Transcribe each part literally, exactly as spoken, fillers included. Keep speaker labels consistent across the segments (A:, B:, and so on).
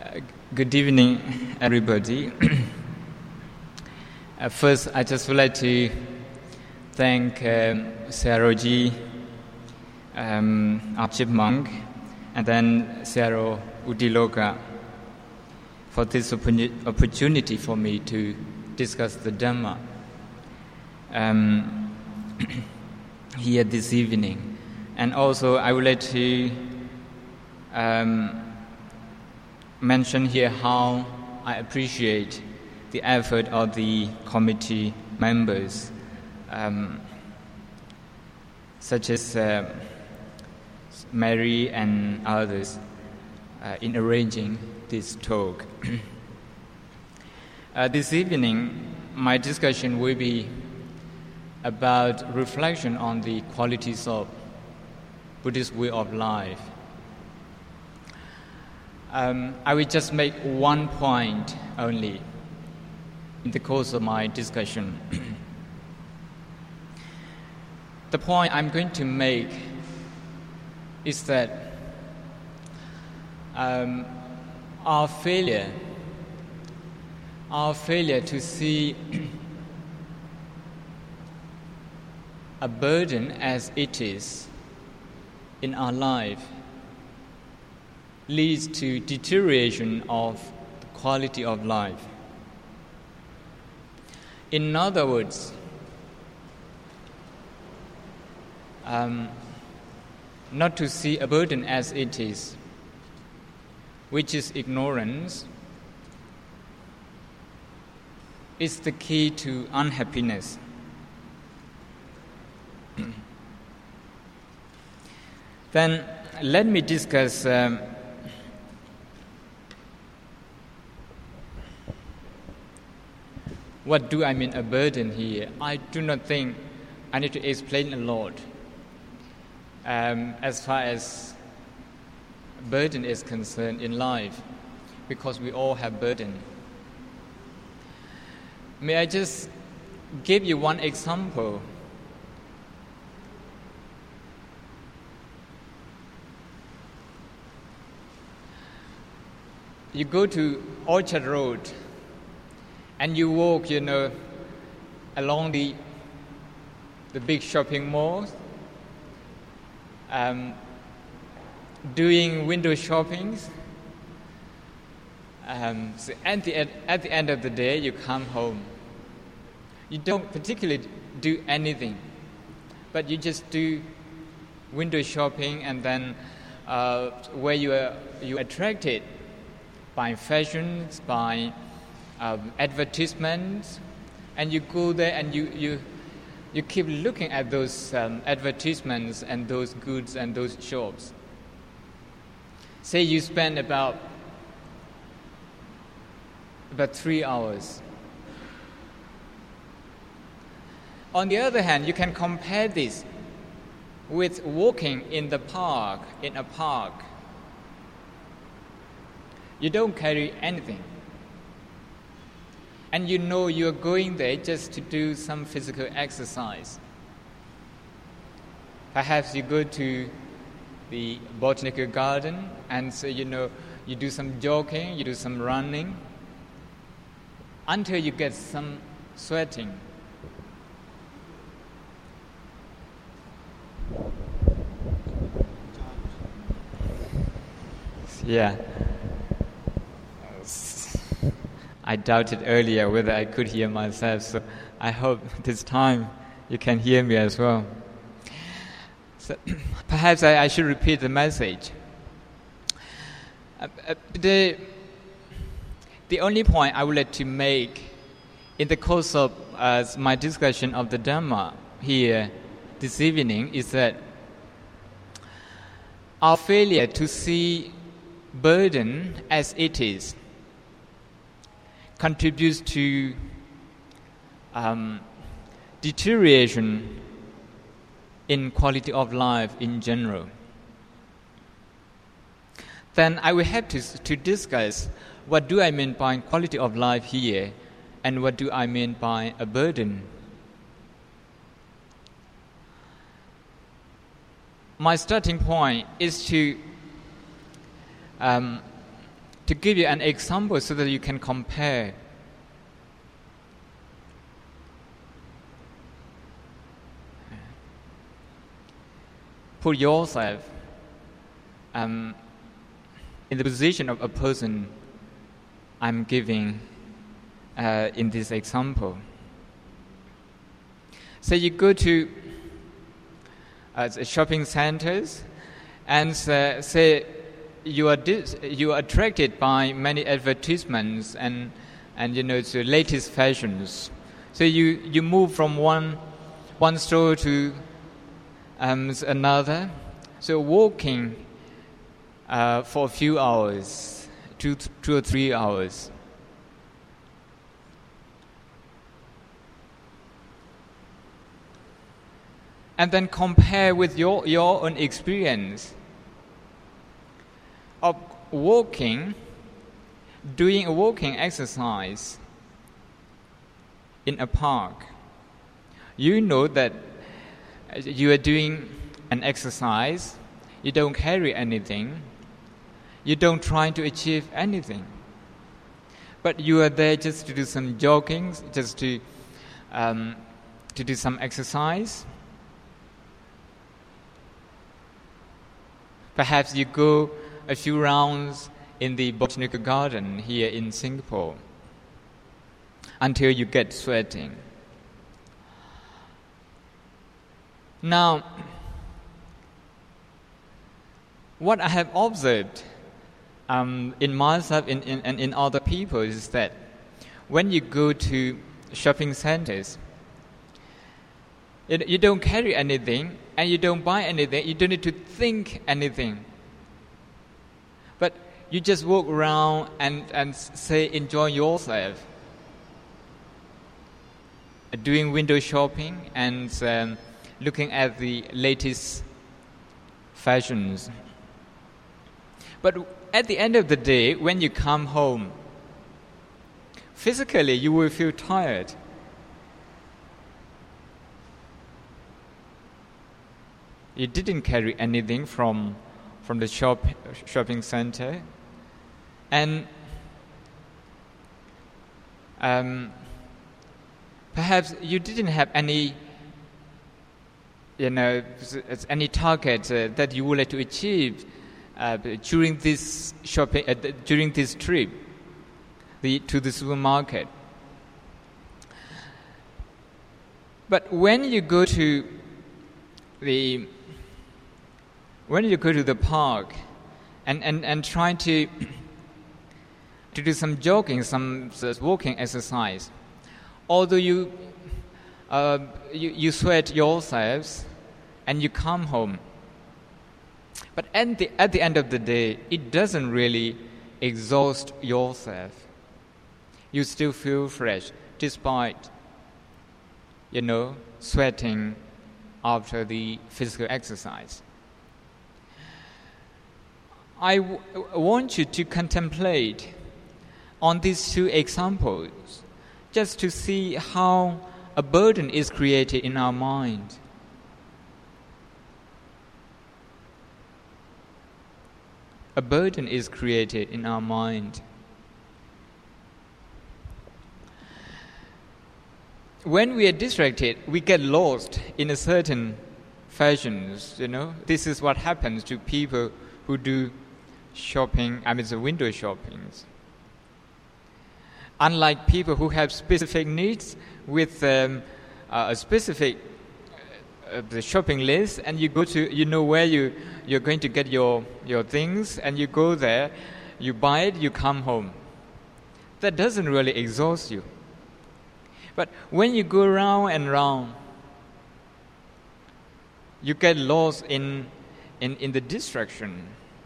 A: Uh, good evening, everybody. uh, first, I just would like to thank um, Saroji, um, Archip Monk, and then Saro Udiloka for this opportunity for me to discuss the Dhamma um, here this evening. And also, I would like to um, mention here how I appreciate the effort of the committee members, um, such as uh, Mary and others, uh, in arranging this talk. uh, this evening, my discussion will be about reflection on the qualities of Buddhist way of life. Um, I will just make one point only in the course of my discussion. The point I'm going to make is that um, our failure, our failure to see a burden as it is in our life leads to deterioration of the quality of life. In other words, um, not to see a burden as it is, which is ignorance, is the key to unhappiness. Then let me discuss um, what do I mean a burden here. I do not think I need to explain a lot um, as far as burden is concerned in life, because we all have burden. May I just give you one example? You go to Orchard Road and you walk, you know, along the the big shopping malls, um, doing window shoppings. Um, so at the at the end of the day, you come home. You don't particularly do anything, but you just do window shopping, and then uh, where you are you attracted by fashions, by um, advertisements, and you go there and you you you keep looking at those um, advertisements and those goods and those shops. Say you spend about about three hours. On the other hand, you can compare this with walking in the park, in a park. You don't carry anything. And you know you're going there just to do some physical exercise. Perhaps you go to the botanical garden and so you know you do some jogging, you do some running, until you get some sweating. Yeah. I doubted earlier whether I could hear myself, so I hope this time you can hear me as well. So perhaps I, I should repeat the message. Uh, uh, the, the only point I would like to make in the course of uh, my discussion of the Dhamma here this evening is that our failure to see burden as it is contributes to um, deterioration in quality of life in general. Then I will have to, to discuss what do I mean by quality of life here and what do I mean by a burden. My starting point is to um, to give you an example so that you can compare. Put yourself um, in the position of a person I'm giving uh, in this example. So you go to uh, shopping centers and uh, say you are dis- you are attracted by many advertisements and and you know the latest fashions. So you, you move from one one store to um, another. So walking uh, for a few hours, two two or three hours. And then compare with your, your own experience of walking, doing a walking exercise in a park. You know that you are doing an exercise, you don't carry anything, you don't try to achieve anything. But you are there just to do some jogging, just to um, to do some exercise. Perhaps you go a few rounds in the botanical garden here in Singapore until you get sweating. Now, what I have observed um, in myself and in, in, in other people is that when you go to shopping centers, it, you don't carry anything and you don't buy anything, you don't need to think anything. But you just walk around and, and say, enjoy yourself. Doing window shopping and um, looking at the latest fashions. But at the end of the day, when you come home, physically you will feel tired. You didn't carry anything from from the shop shopping center, and um, perhaps you didn't have any, you know, any target uh, that you would like to achieve uh, during this shopping uh, during this trip the, to the supermarket. But when you go to the when you go to the park and, and, and try to to do some jogging, some walking exercise, although you uh, you, you sweat yourselves and you come home, but at the at the end of the day, it doesn't really exhaust yourself. You still feel fresh despite, you know, sweating after the physical exercise. I w- want you to contemplate on these two examples just to see how a burden is created in our mind. A burden is created in our mind. When we are distracted, we get lost in a certain fashions, you know. This is what happens to people who do shopping, I mean the window shoppings. Unlike people who have specific needs with um, uh, a specific uh, the shopping list, and you go to, you know where you, you're going to get your, your things, and you go there, you buy it, you come home. That doesn't really exhaust you. But when you go round and round, you get lost in, in, in the distraction.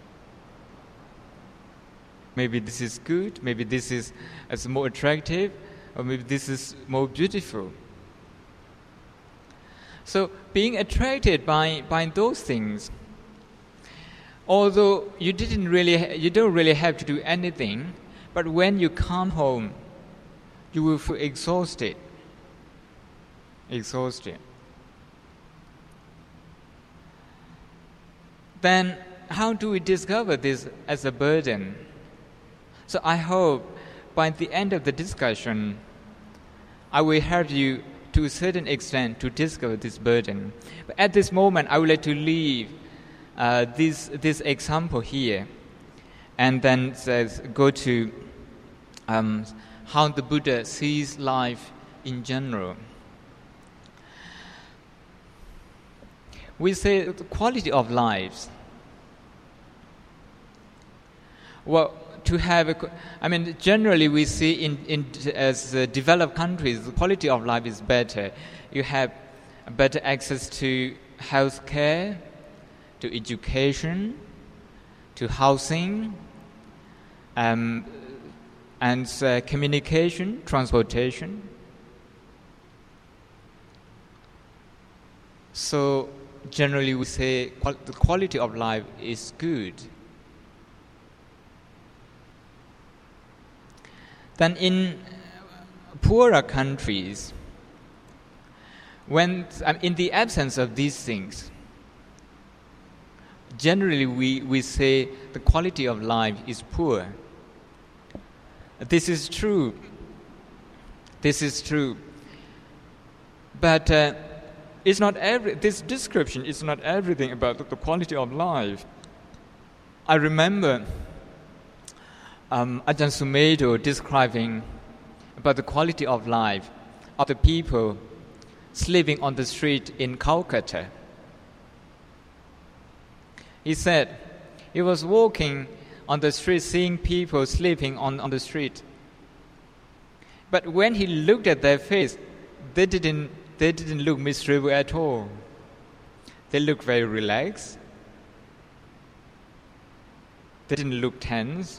A: Maybe this is good, maybe this is as more attractive, or maybe this is more beautiful. So being attracted by, by those things, although you didn't really, you don't really have to do anything, but when you come home, you will feel exhausted. Exhausted. Then how do we discover this as a burden? So I hope by the end of the discussion, I will help you to a certain extent to discover this burden. But at this moment, I would like to leave uh, this this example here, and then says, go to um, how the Buddha sees life in general. We say the quality of lives. Well, to have a, I mean, generally we see in, in as uh, developed countries, the quality of life is better. You have better access to health care, to education, to housing, um, and uh, communication, transportation. So generally we say qual- the quality of life is good. Then in poorer countries, when um, in the absence of these things, generally we, we say the quality of life is poor. This is true. This is true. But uh, it's not every, this description is not everything about the, the quality of life. I remember Um, Ajahn Sumedho describing about the quality of life of the people sleeping on the street in Calcutta. He said he was walking on the street seeing people sleeping on, on the street. But when he looked at their face, they didn't, they didn't look miserable at all. They looked very relaxed. They didn't look tense.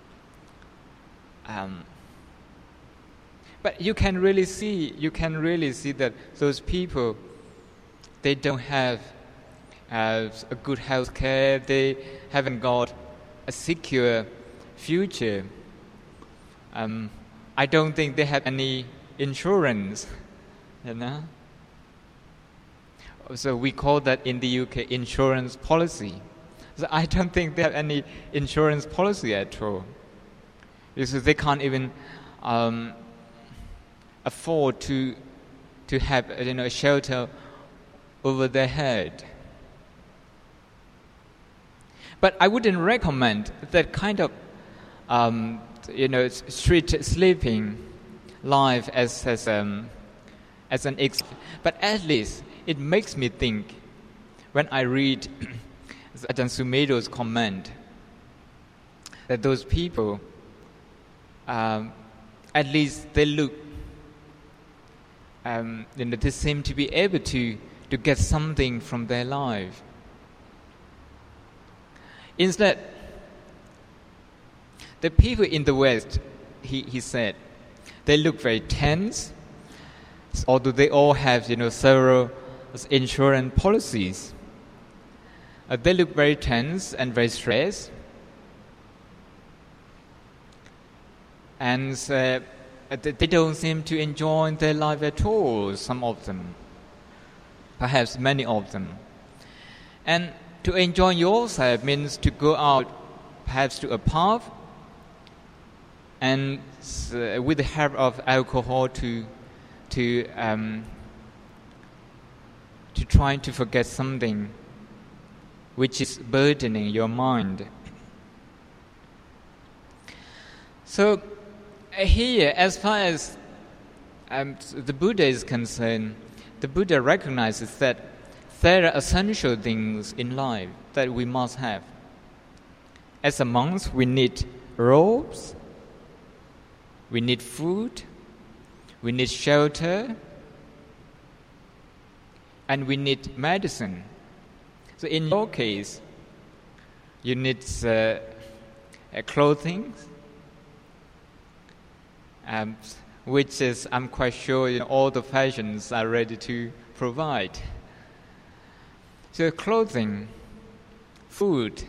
A: Um, but you can really see, you can really see that those people, they don't have uh, a good health care. They haven't got a secure future. Um, I don't think they have any insurance, you know. So we call that in the U K insurance policy. So I don't think they have any insurance policy at all. Because they can't even um, afford to to have you know a shelter over their head. But I wouldn't recommend that kind of um, you know street sleeping life as as um, as an ex. But at least it makes me think when I read Ajahn Sumedho's comment that those people. Um, at least they look, um, you know, they seem to be able to, to get something from their life. Instead, the people in the West, he, he said, they look very tense, although they all have, you know, several insurance policies. Uh, they look very tense and very stressed. And uh, they don't seem to enjoy their life at all, some of them. Perhaps many of them. And to enjoy yourself means to go out perhaps to a pub and uh, with the help of alcohol to to um, to try to forget something which is burdening your mind. So here, as far as um, the Buddha is concerned, the Buddha recognizes that there are essential things in life that we must have. As a monk, we need robes, we need food, we need shelter, and we need medicine. So in your case, you need uh, clothing, Um, which is, I'm quite sure, you know, all the fashions are ready to provide. So clothing, food,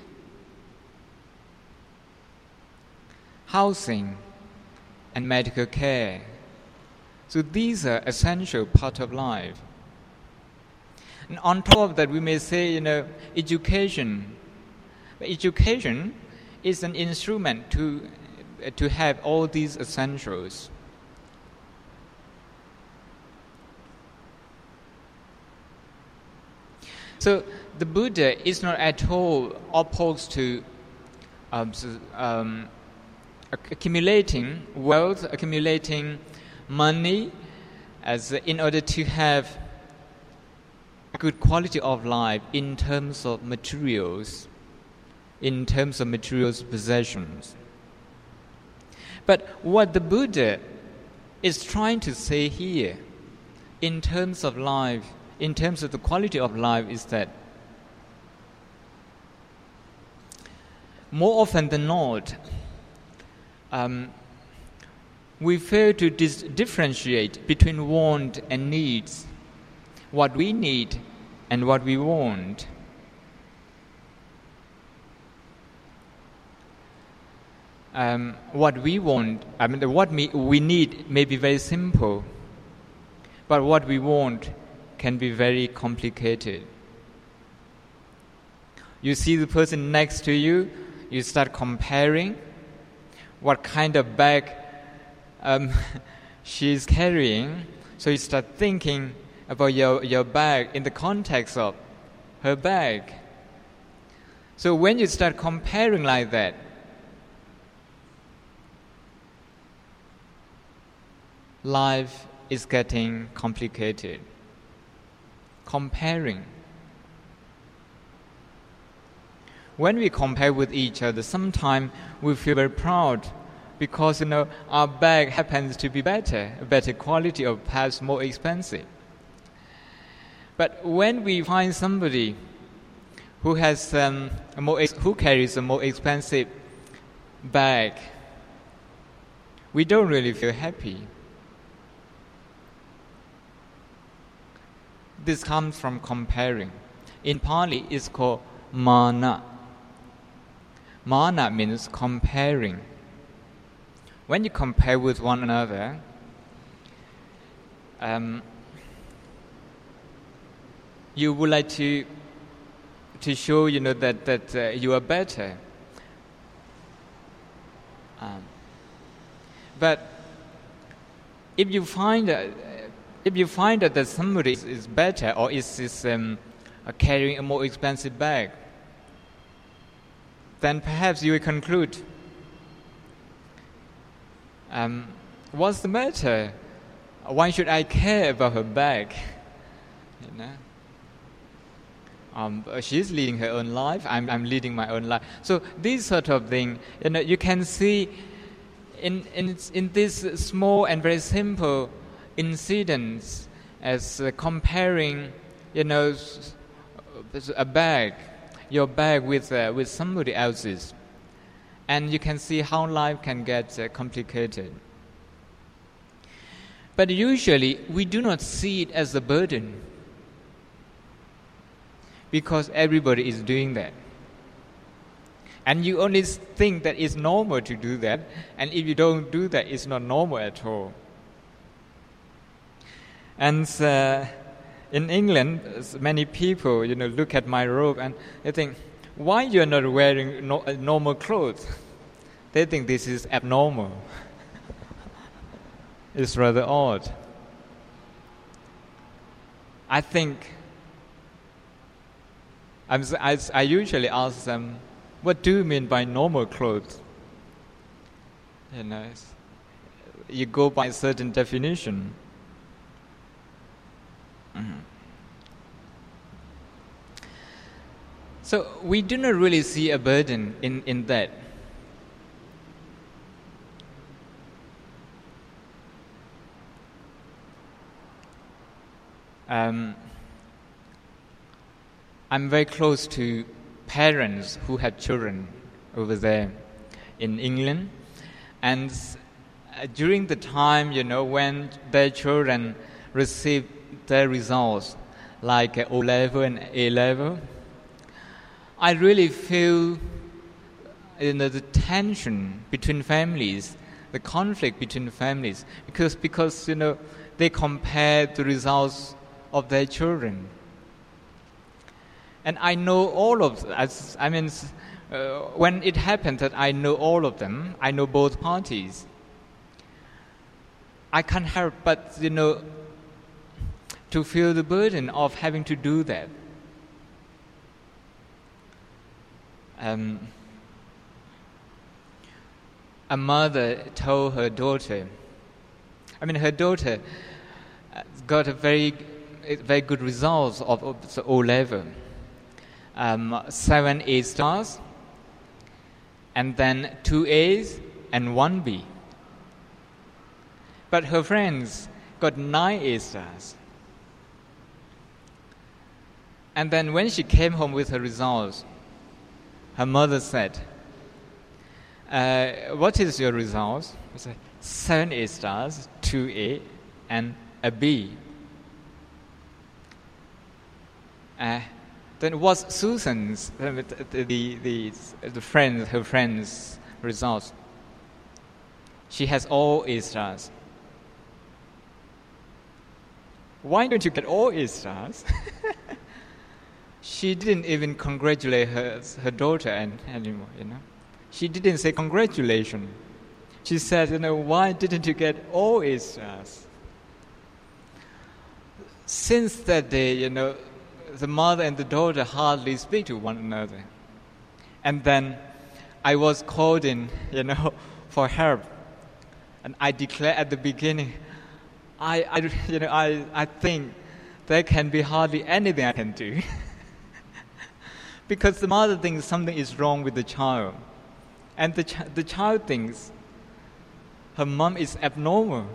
A: housing, and medical care. So these are essential part of life. And on top of that, we may say, you know, education. Education is an instrument to to have all these essentials. So the Buddha is not at all opposed to um, um, accumulating wealth, accumulating money, as in order to have good quality of life in terms of materials, in terms of materials possessions. But what the Buddha is trying to say here, in terms of life, in terms of the quality of life, is that more often than not, um, we fail to dis- differentiate between want and needs, what we need and what we want. Um, what we want, I mean, what we, we need may be very simple, but what we want can be very complicated. You see the person next to you, you start comparing what kind of bag um, she's carrying, so you start thinking about your, your bag in the context of her bag. So when you start comparing like that, life is getting complicated. Comparing. When we compare with each other, sometimes we feel very proud because, you know, our bag happens to be better, better quality, or perhaps more expensive. But when we find somebody who has um, a more ex- who carries a more expensive bag, we don't really feel happy. This comes from comparing. In Pali, it's called mana. Mana means comparing. When you compare with one another, um, you would like to to show, you know, that that uh, you are better. Um, but if you find uh, if you find that, that somebody is, is better or is, is um, uh, carrying a more expensive bag, then perhaps you will conclude, um, what's the matter? Why should I care about her bag? You know, um, she's leading her own life. I'm, I'm leading my own life. So this sort of thing, you know, you can see in in in this small and very simple incidents as uh, comparing, you know, a bag, your bag with uh, with somebody else's, and you can see how life can get uh, complicated. But usually we do not see it as a burden because everybody is doing that. And you only think that it's normal to do that, and if you don't do that, it's not normal at all. And uh, in England, many people, you know, look at my robe and they think, why you're not wearing no, uh, normal clothes? They think this is abnormal. It's rather odd. I think, I'm, I, I usually ask them, what do you mean by normal clothes? You know, you go by a certain definition. Mm-hmm. So we do not really see a burden in, in that. Um, I'm very close to parents who have children over there in England, and uh, during the time, you know, when their children receive their results, like uh, O-level and A-level, I really feel, you know, the tension between families, the conflict between families, because because you know they compare the results of their children. And I know all of, as I mean, uh, when it happened that I know all of them, I know both parties, I can't help but, you know, to feel the burden of having to do that. Um, a mother told her daughter, I mean, her daughter got a very, very good results of, of the O level, um, seven A stars, and then two A's and one B. But her friends got nine A stars. And then when she came home with her results, her mother said, uh, what is your results? I said, seven A stars, two A, and a B. Uh, then what's Susan's, uh, the, the, the, the friends, her friends' results? She has all A stars. Why don't you get all A stars? She didn't even congratulate her, her daughter and, anymore, you know. She didn't say congratulations. She said, you know, why didn't you get all A stars? Since that day, you know, the mother and the daughter hardly speak to one another. And then I was called in, you know, for help. And I declared at the beginning, I, I you know, I, I think there can be hardly anything I can do. Because the mother thinks something is wrong with the child. And the, ch- the child thinks her mom is abnormal.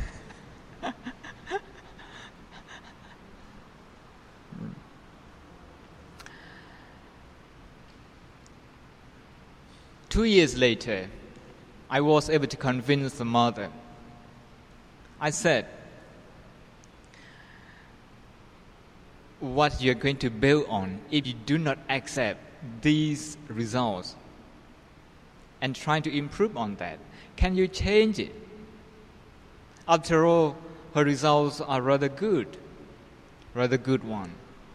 A: Two years later, I was able to convince the mother. I said, what you're going to build on if you do not accept these results and try to improve on that? Can you change it? After all, her results are rather good, rather good one.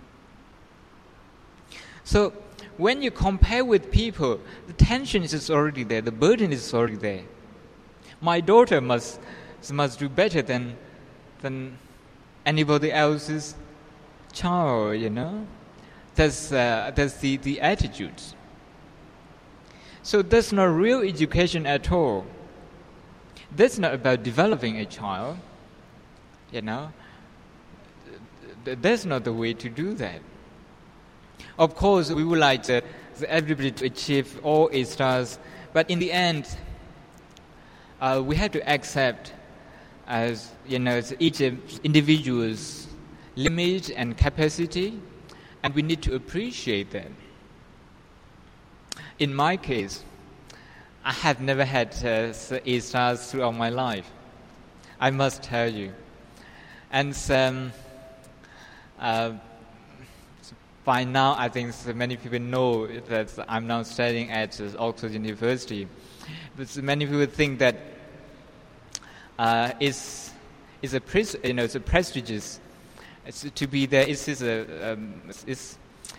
A: So when you compare with people, the tension is already there, the burden is already there. My daughter must must do better than than anybody else's child, you know. That's uh, that's the, the attitudes. So that's not real education at all. That's not about developing a child, you know. That's not the way to do that. Of course, we would like to, everybody to achieve all A stars, but in the end, uh, we have to accept, as you know, each individual's limit and capacity, and we need to appreciate that. In my case, I have never had uh, A stars throughout my life, I must tell you. And um, uh, by now, I think many people know that I'm now studying at Oxford University. But many people think that uh, it's, it's, a pres- you know, it's a prestigious it's to be there. It's, it's a um, it's,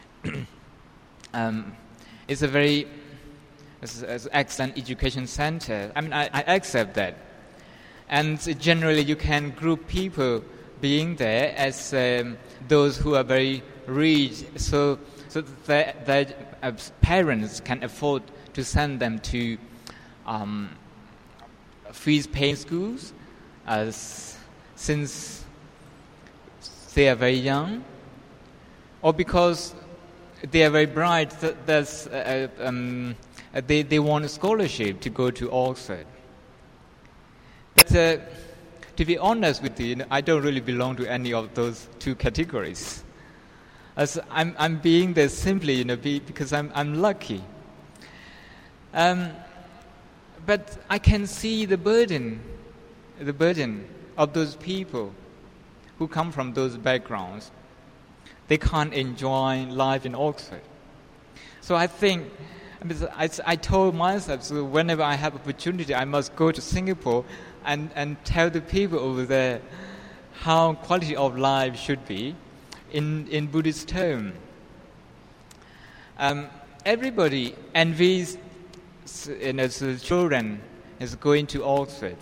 A: um, it's a very it's, it's excellent education center. I mean, I, I accept that. And generally, you can group people being there as um, those who are very rich, so so that, that uh, parents can afford to send them to um, fees-paying schools, as since they are very young, or because they are very bright. That that's, uh, um, they they want a scholarship to go to Oxford. But uh, to be honest with you, you know, I don't really belong to any of those two categories. As I'm, I'm being there simply, you know, be, because I'm, I'm lucky. Um, but I can see the burden, the burden of those people who come from those backgrounds. They can't enjoy life in Oxford. So I think, I, mean, I, I told myself, so whenever I have opportunity, I must go to Singapore and, and tell the people over there how quality of life should be in, in Buddhist terms. Um, everybody envies, you know, the children is going to Oxford.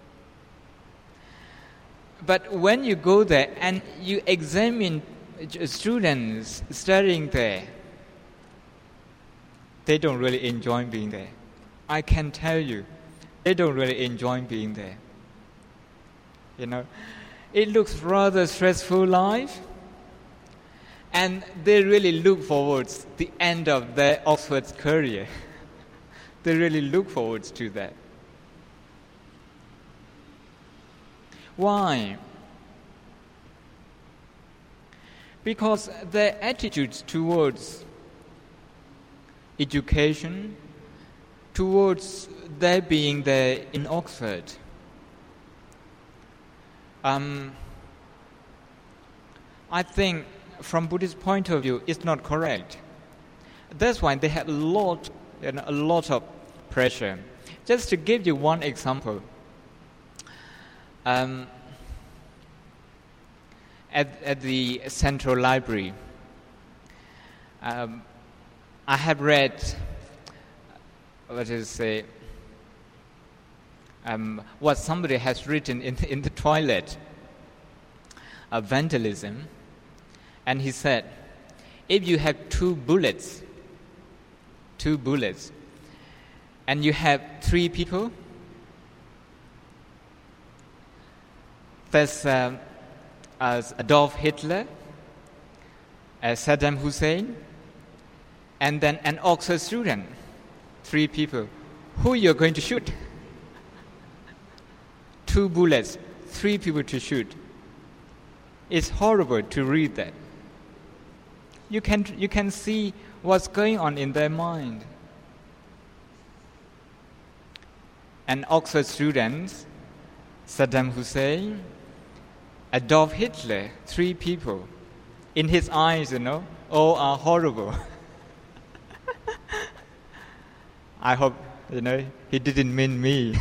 A: But when you go there and you examine students studying there, they don't really enjoy being there. I can tell you, they don't really enjoy being there. You know, it looks rather stressful life, and they really look forward to the end of their Oxford career. They really look forward to that. Why? Because their attitudes towards education, towards their being there in Oxford, um, I think from Buddhist point of view, it's not correct. That's why they have a lot, you know, a lot of pressure. Just to give you one example, um, at at the Central Library, um, I have read, what is say, um, what somebody has written in in the toilet, uh, vandalism, and he said, if you have two bullets, two bullets, and you have three people, there's uh, as Adolf Hitler, as Saddam Hussein, and then an Oxford student, three people. Who you're going to shoot? Two bullets, three people to shoot. It's horrible to read that. You can you can see what's going on in their mind. An Oxford student, Saddam Hussein, Adolf Hitler, three people. In his eyes, you know, all are horrible. I hope, you know, he didn't mean me.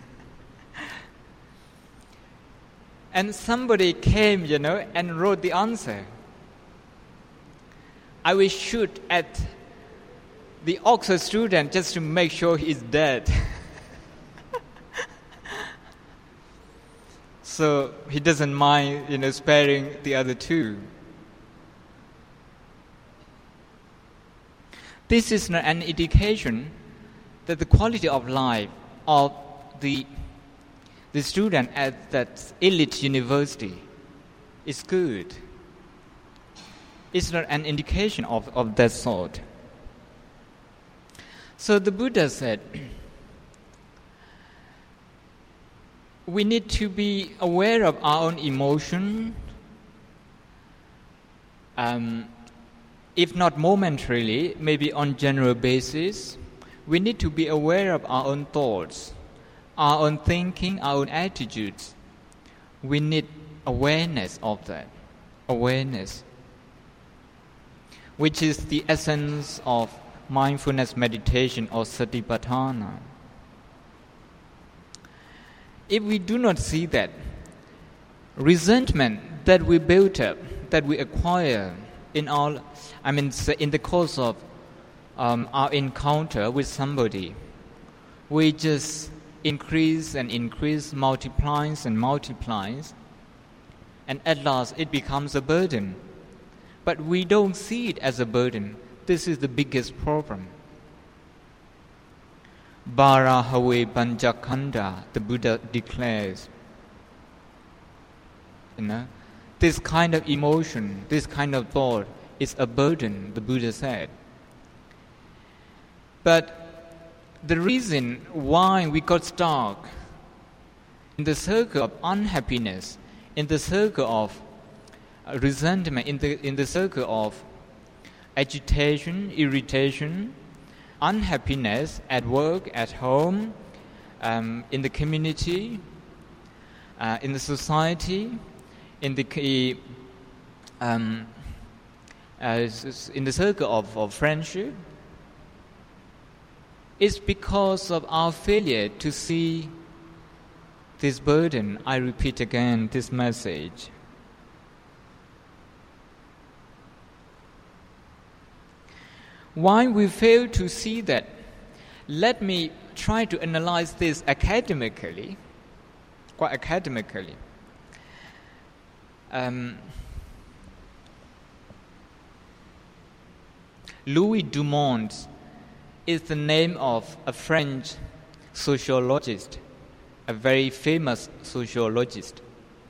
A: And somebody came, you know, and wrote the answer. I will shoot at the Oxford student just to make sure he's dead. So he doesn't mind, you know, sparing the other two. This is not an indication that the quality of life of the the student at that elite university is good. It's not an indication of, of that sort. So the Buddha said, we need to be aware of our own emotion, um, if not momentarily, maybe on general basis. We need to be aware of our own thoughts, our own thinking, our own attitudes. We need awareness of that, awareness, which is the essence of mindfulness meditation or satipatthana. If we do not see that, resentment that we build up, that we acquire in our, I mean, in the course of um, our encounter with somebody, we just increase and increase, multiplies and multiplies, and at last it becomes a burden. But we don't see it as a burden. This is the biggest problem. Barahave Panchakhanda, the Buddha declares. You know, this kind of emotion, this kind of thought is a burden, the Buddha said. But the reason why we got stuck in the circle of unhappiness, in the circle of resentment, in the in the circle of agitation, irritation, unhappiness at work, at home, um, in the community, uh, in the society, in the um, uh, in the circle of, of friendship, is because of our failure to see this burden. I repeat again this message. Why we fail to see that? Let me try to analyze this academically, quite academically. Um, Louis Dumont is the name of a French sociologist, a very famous sociologist.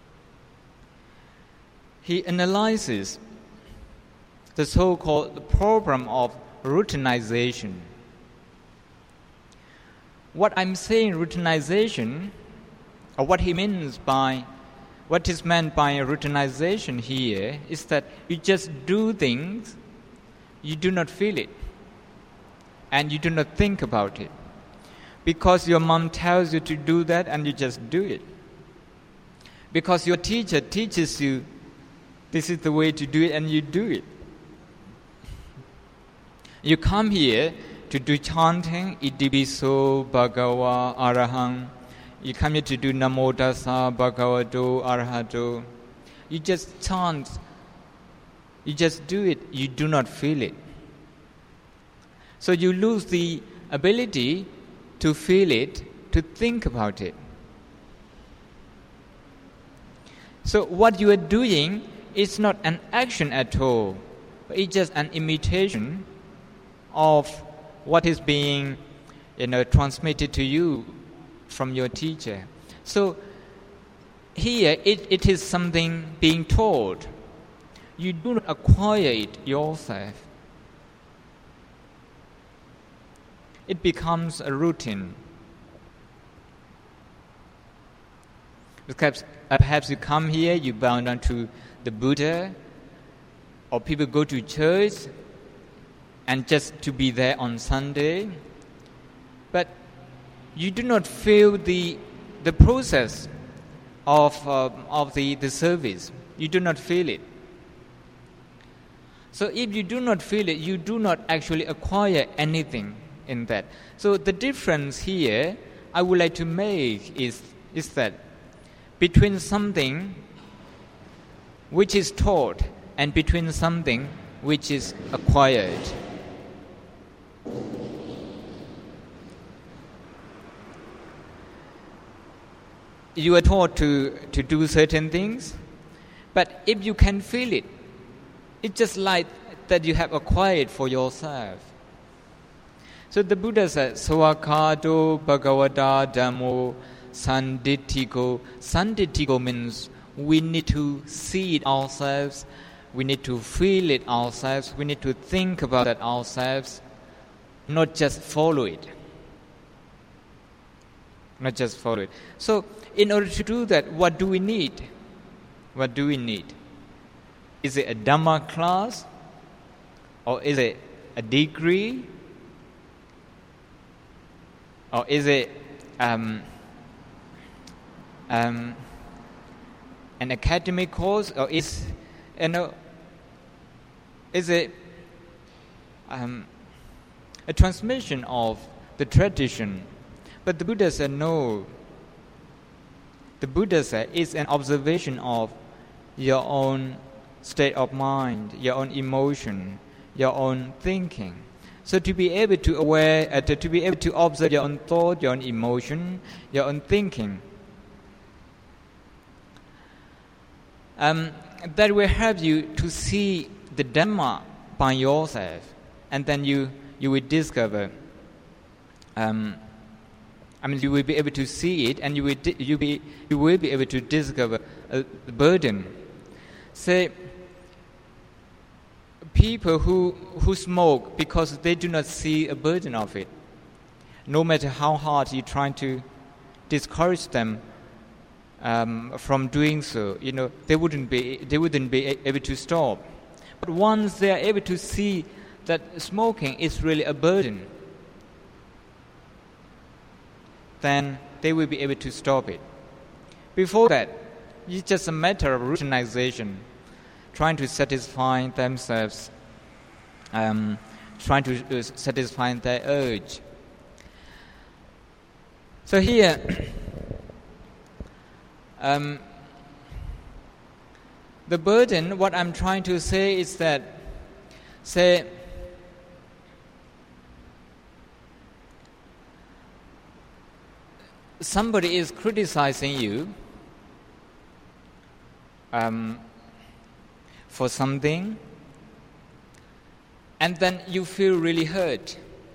A: He analyzes the so-called problem of routinization. What I'm saying, routinization, or what he means by, what is meant by routinization here is that you just do things, you do not feel it, and you do not think about it. Because your mom tells you to do that and you just do it. Because your teacher teaches you this is the way to do it and you do it. You come here to do chanting, Itipiso, Bhagava, Arahang. You come here to do Namo Tassa, Bhagavato, Arahato. You just chant. You just do it. You do not feel it. So you lose the ability to feel it, to think about it. So what you are doing is not an action at all, but it's just an imitation of what is being, you know, transmitted to you from your teacher. So here it, it is something being taught. You do not acquire it yourself. It becomes a routine. Perhaps, perhaps you come here, you bow down to the Buddha, or people go to church and just to be there on Sunday, but you do not feel the the process of uh, of the, the service. You do not feel it. So if you do not feel it, you do not actually acquire anything in that. So the difference here I would like to make is is that between something which is taught and between something which is acquired. You are taught to, to do certain things, but if you can feel it, it's just like that you have acquired for yourself. So the Buddha said, Sawakato Bhagavata Dhammo Sanditthiko. Sanditthiko means we need to see it ourselves, we need to feel it ourselves, we need to think about it ourselves, not just follow it. Not just follow it. So, in order to do that, what do we need? What do we need? Is it a Dhamma class? Or is it a degree? Or is it um, um, an academic course? Or is, you know, is it um, a transmission of the tradition? But the Buddha said no. The Buddha said it's an observation of your own state of mind, your own emotion, your own thinking. So to be able to aware, uh, to, to be able to observe your own thought, your own emotion, your own thinking, um, that will help you to see the Dhamma by yourself, and then you you will discover. Um, I mean, you will be able to see it, and you will di- you be you will be able to discover a burden. Say, people who who smoke because they do not see a burden of it. No matter how hard you try to discourage them um, from doing so, you know, they wouldn't be they wouldn't be able to stop. But once they are able to see that smoking is really a burden, then they will be able to stop it. Before that, it's just a matter of routinization, trying to satisfy themselves, um, trying to uh, satisfy their urge. So here, um, the burden, what I'm trying to say is that, say, somebody is criticizing you um, for something, and then you feel really hurt.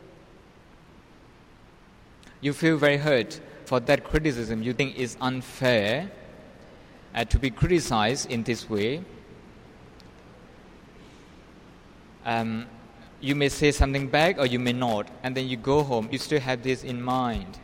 A: You feel very hurt for that criticism. You think it's unfair uh, to be criticized in this way. Um, you may say something back or you may not, and then you go home, you still have this in mind.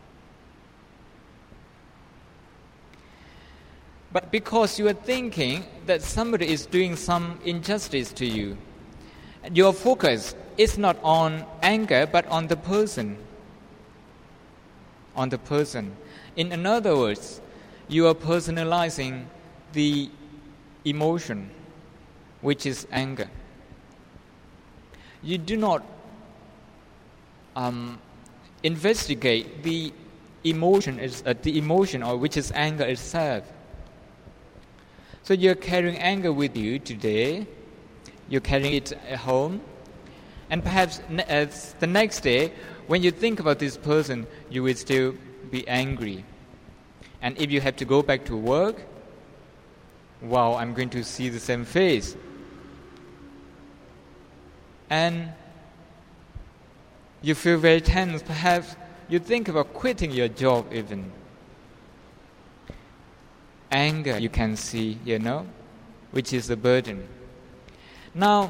A: But because you are thinking that somebody is doing some injustice to you, your focus is not on anger but on the person. On the person. In other words, you are personalizing the emotion, which is anger. You do not um, investigate the emotion, is uh, the emotion, or which is anger itself. So you're carrying anger with you today. You're carrying it at home, and perhaps ne- uh, the next day, when you think about this person, you will still be angry. And if you have to go back to work, wow, I'm going to see the same face. And you feel very tense. Perhaps you think about quitting your job even. Anger, you can see, you know, which is a burden. Now,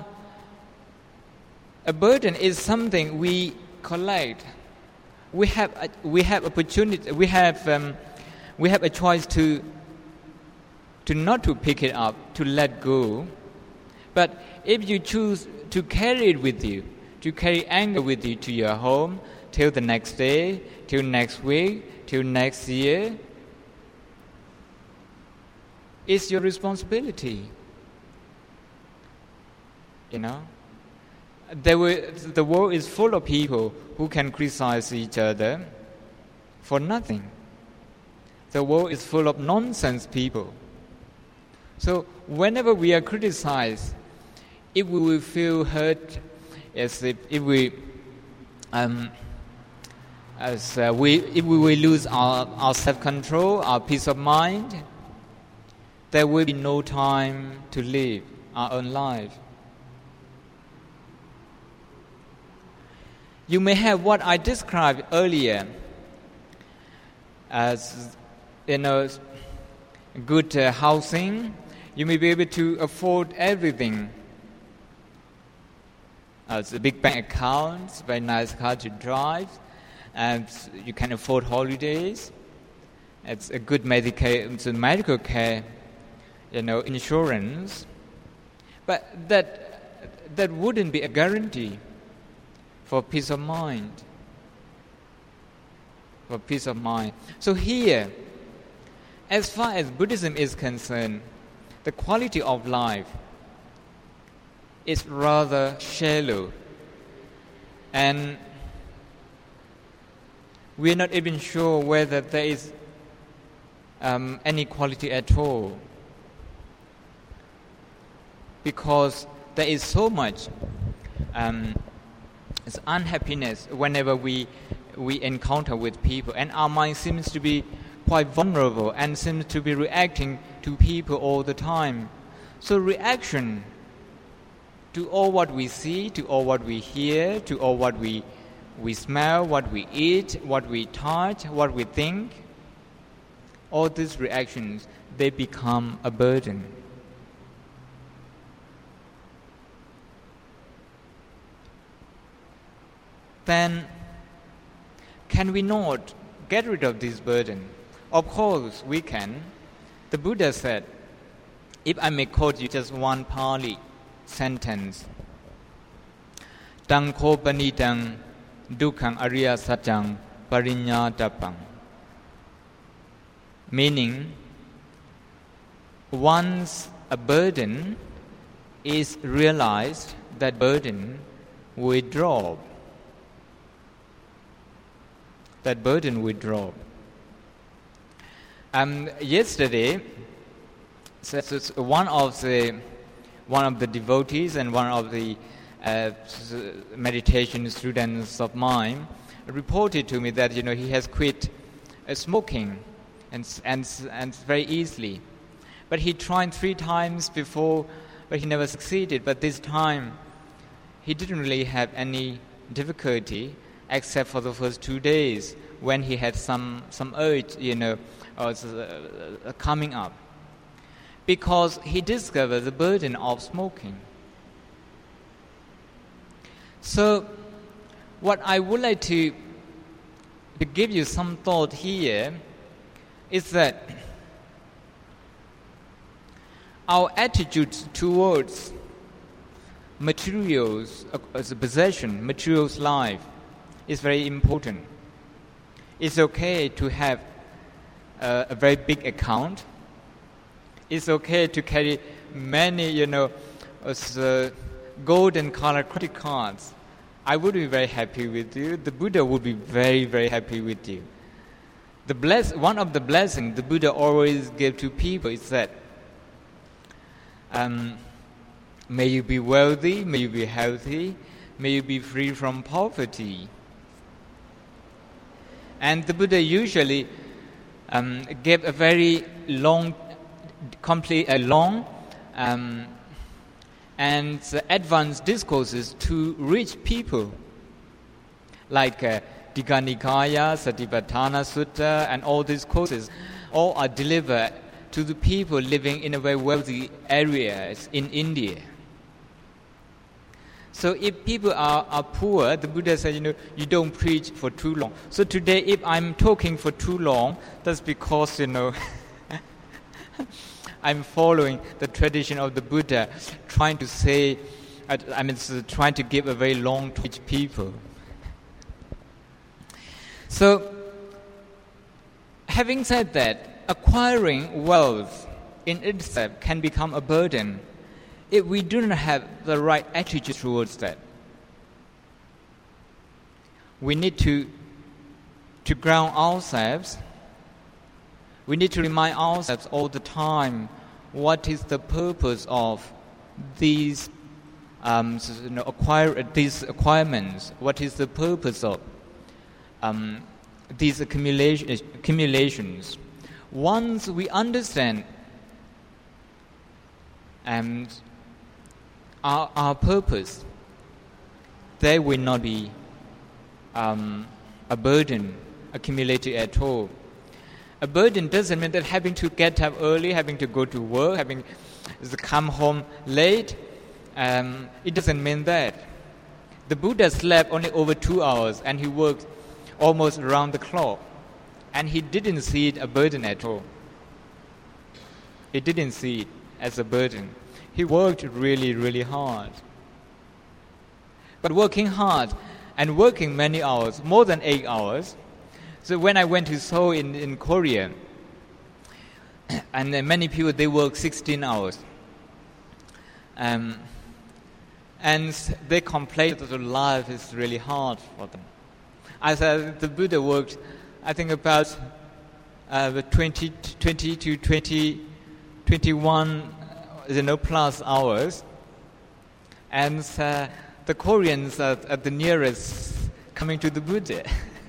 A: a burden is something we collect. We have a, we have opportunity. We have um, we have a choice to to not to pick it up, to let go. But if you choose to carry it with you, to carry anger with you to your home till the next day, till next week, till next year, it's your responsibility. You know, there were, the world is full of people who can criticize each other for nothing. The world is full of nonsense people. So whenever we are criticized, if we will feel hurt, as if, if we, um, as uh, we, if we will lose our, our self-control, our peace of mind, there will be no time to live our own life. You may have what I described earlier as, you know, good uh, housing. You may be able to afford everything. Uh, it's a big bank account, very nice car to drive, and you can afford holidays. It's a good medical, it's a medical care, you know, insurance. But that that wouldn't be a guarantee for peace of mind. For peace of mind. So here, as far as Buddhism is concerned, the quality of life is rather shallow. And we're not even sure whether there is um, any quality at all. Because there is so much um, unhappiness whenever we we encounter with people, and our mind seems to be quite vulnerable and seems to be reacting to people all the time. So reaction to all what we see, to all what we hear, to all what we we smell, what we eat, what we touch, what we think, all these reactions, they become a burden. Then, can we not get rid of this burden? Of course, we can. The Buddha said, if I may quote you just one Pali sentence, Tang ko panitang dukkhaṃ ariya saccang pariññātapaṃ. Meaning, once a burden is realized, that burden will drop. That burden will drop. Um, yesterday, so, so one of the one of the devotees and one of the uh, meditation students of mine reported to me that you know he has quit uh, smoking and, and, and very easily. But he tried three times before, but he never succeeded. But this time, he didn't really have any difficulty, except for the first two days when he had some, some urge, you know, uh, uh, coming up. Because he discovered the burden of smoking. So, what I would like to, to give you some thought here is that our attitude towards materials as a possession, materials life, is very important. It's okay to have a, a very big account. It's okay to carry many, you know, uh, golden color credit cards. I would be very happy with you. The Buddha would be very, very happy with you. The bless, one of the blessings the Buddha always gave to people is that um, may you be wealthy, may you be healthy, may you be free from poverty. And the Buddha usually um, gave a very long, complete, a long um, and advanced discourses to rich people, like uh, Digha Nikaya, Satipatthana Sutta, and all these courses, all are delivered to the people living in a very wealthy areas in India. So if people are, are poor, the Buddha said, you know, you don't preach for too long. So today, if I'm talking for too long, that's because, you know, I'm following the tradition of the Buddha, trying to say, I mean, trying to give a very long to each people. So, having said that, acquiring wealth in itself can become a burden if we do not have the right attitude towards that. We need to, to ground ourselves. We need to remind ourselves all the time what is the purpose of these um, you know, acquire, these acquirements. What is the purpose of um, these accumulation, accumulations? Once we understand and our, our purpose, there will not be um, a burden accumulated at all. A burden doesn't mean that having to get up early, having to go to work, having to come home late. Um, it doesn't mean that. The Buddha slept only over two hours and he worked almost around the clock. And he didn't see it a burden at all. He didn't see it as a burden. He worked really, really hard. But working hard and working many hours, more than eight hours. So when I went to Seoul in, in Korea, and then many people, they work sixteen hours. Um, and they complain that the life is really hard for them. I said the Buddha worked, I think about uh, twenty, twenty to twenty, twenty-one, you know, plus hours. And uh, the Koreans are at the nearest coming to the Buddha.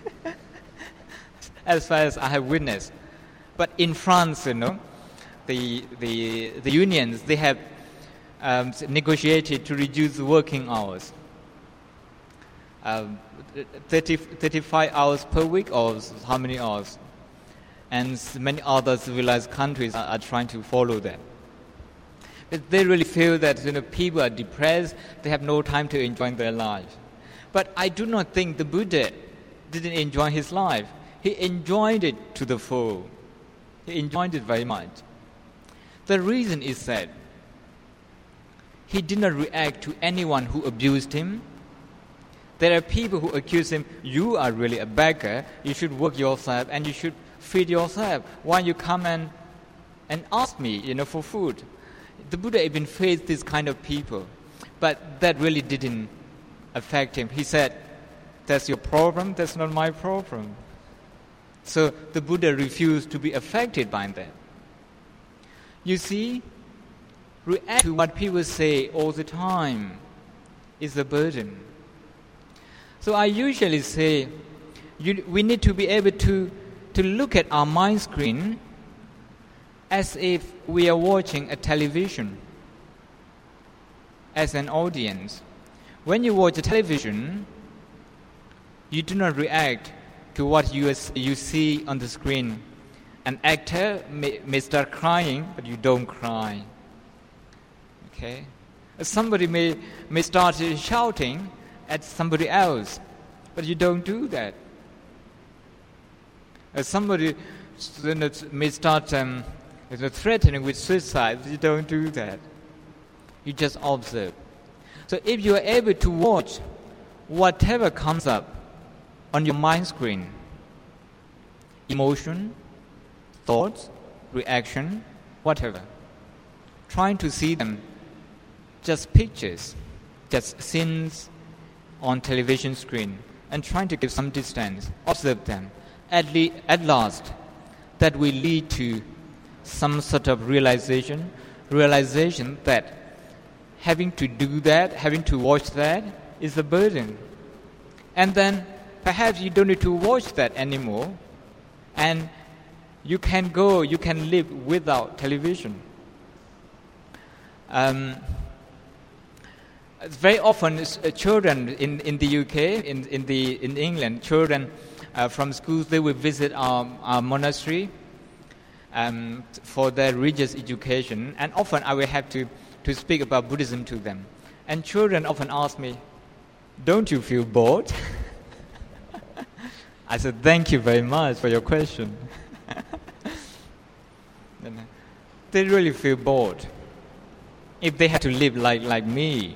A: As far as I have witnessed. But in France, you know, the the, the unions, they have um, negotiated to reduce the working hours. Um, thirty, thirty-five hours per week, or how many hours? And many other civilized countries are, are trying to follow that. But they really feel that, you know, people are depressed, they have no time to enjoy their life. But I do not think the Buddha didn't enjoy his life. He enjoyed it to the full. He enjoyed it very much. The reason is that he did not react to anyone who abused him. There are people who accuse him, you are really a beggar, you should work yourself and you should feed yourself. Why you come and, and ask me, you know, for food? The Buddha even faced this kind of people. But that really didn't affect him. He said, that's your problem, that's not my problem. So the Buddha refused to be affected by that. You see, react to what people say all the time is a burden. So I usually say, you, we need to be able to to look at our mind screen as if we are watching a television as an audience. When you watch a television, you do not react to what you, you see on the screen. An actor may, may start crying, but you don't cry. Okay? Somebody may, may start shouting at somebody else, but you don't do that. Uh, somebody may start um, threatening with suicide, but you don't do that. You just observe. So if you are able to watch whatever comes up on your mind screen, emotion, thoughts, reaction, whatever, trying to see them just pictures, just scenes on television screen, and trying to give some distance, observe them. At, le- at last, that will lead to some sort of realization, realization that having to do that, having to watch that, is a burden. And then perhaps you don't need to watch that anymore, and you can go, you can live without television. Um, very often, uh, children in, in the U K, in, in, the, in England, children uh, from schools, they will visit our, our monastery um, for their religious education. And often I will have to, to speak about Buddhism to them. And children often ask me, don't you feel bored? I said, thank you very much for your question. They really feel bored if they had to live like, like me.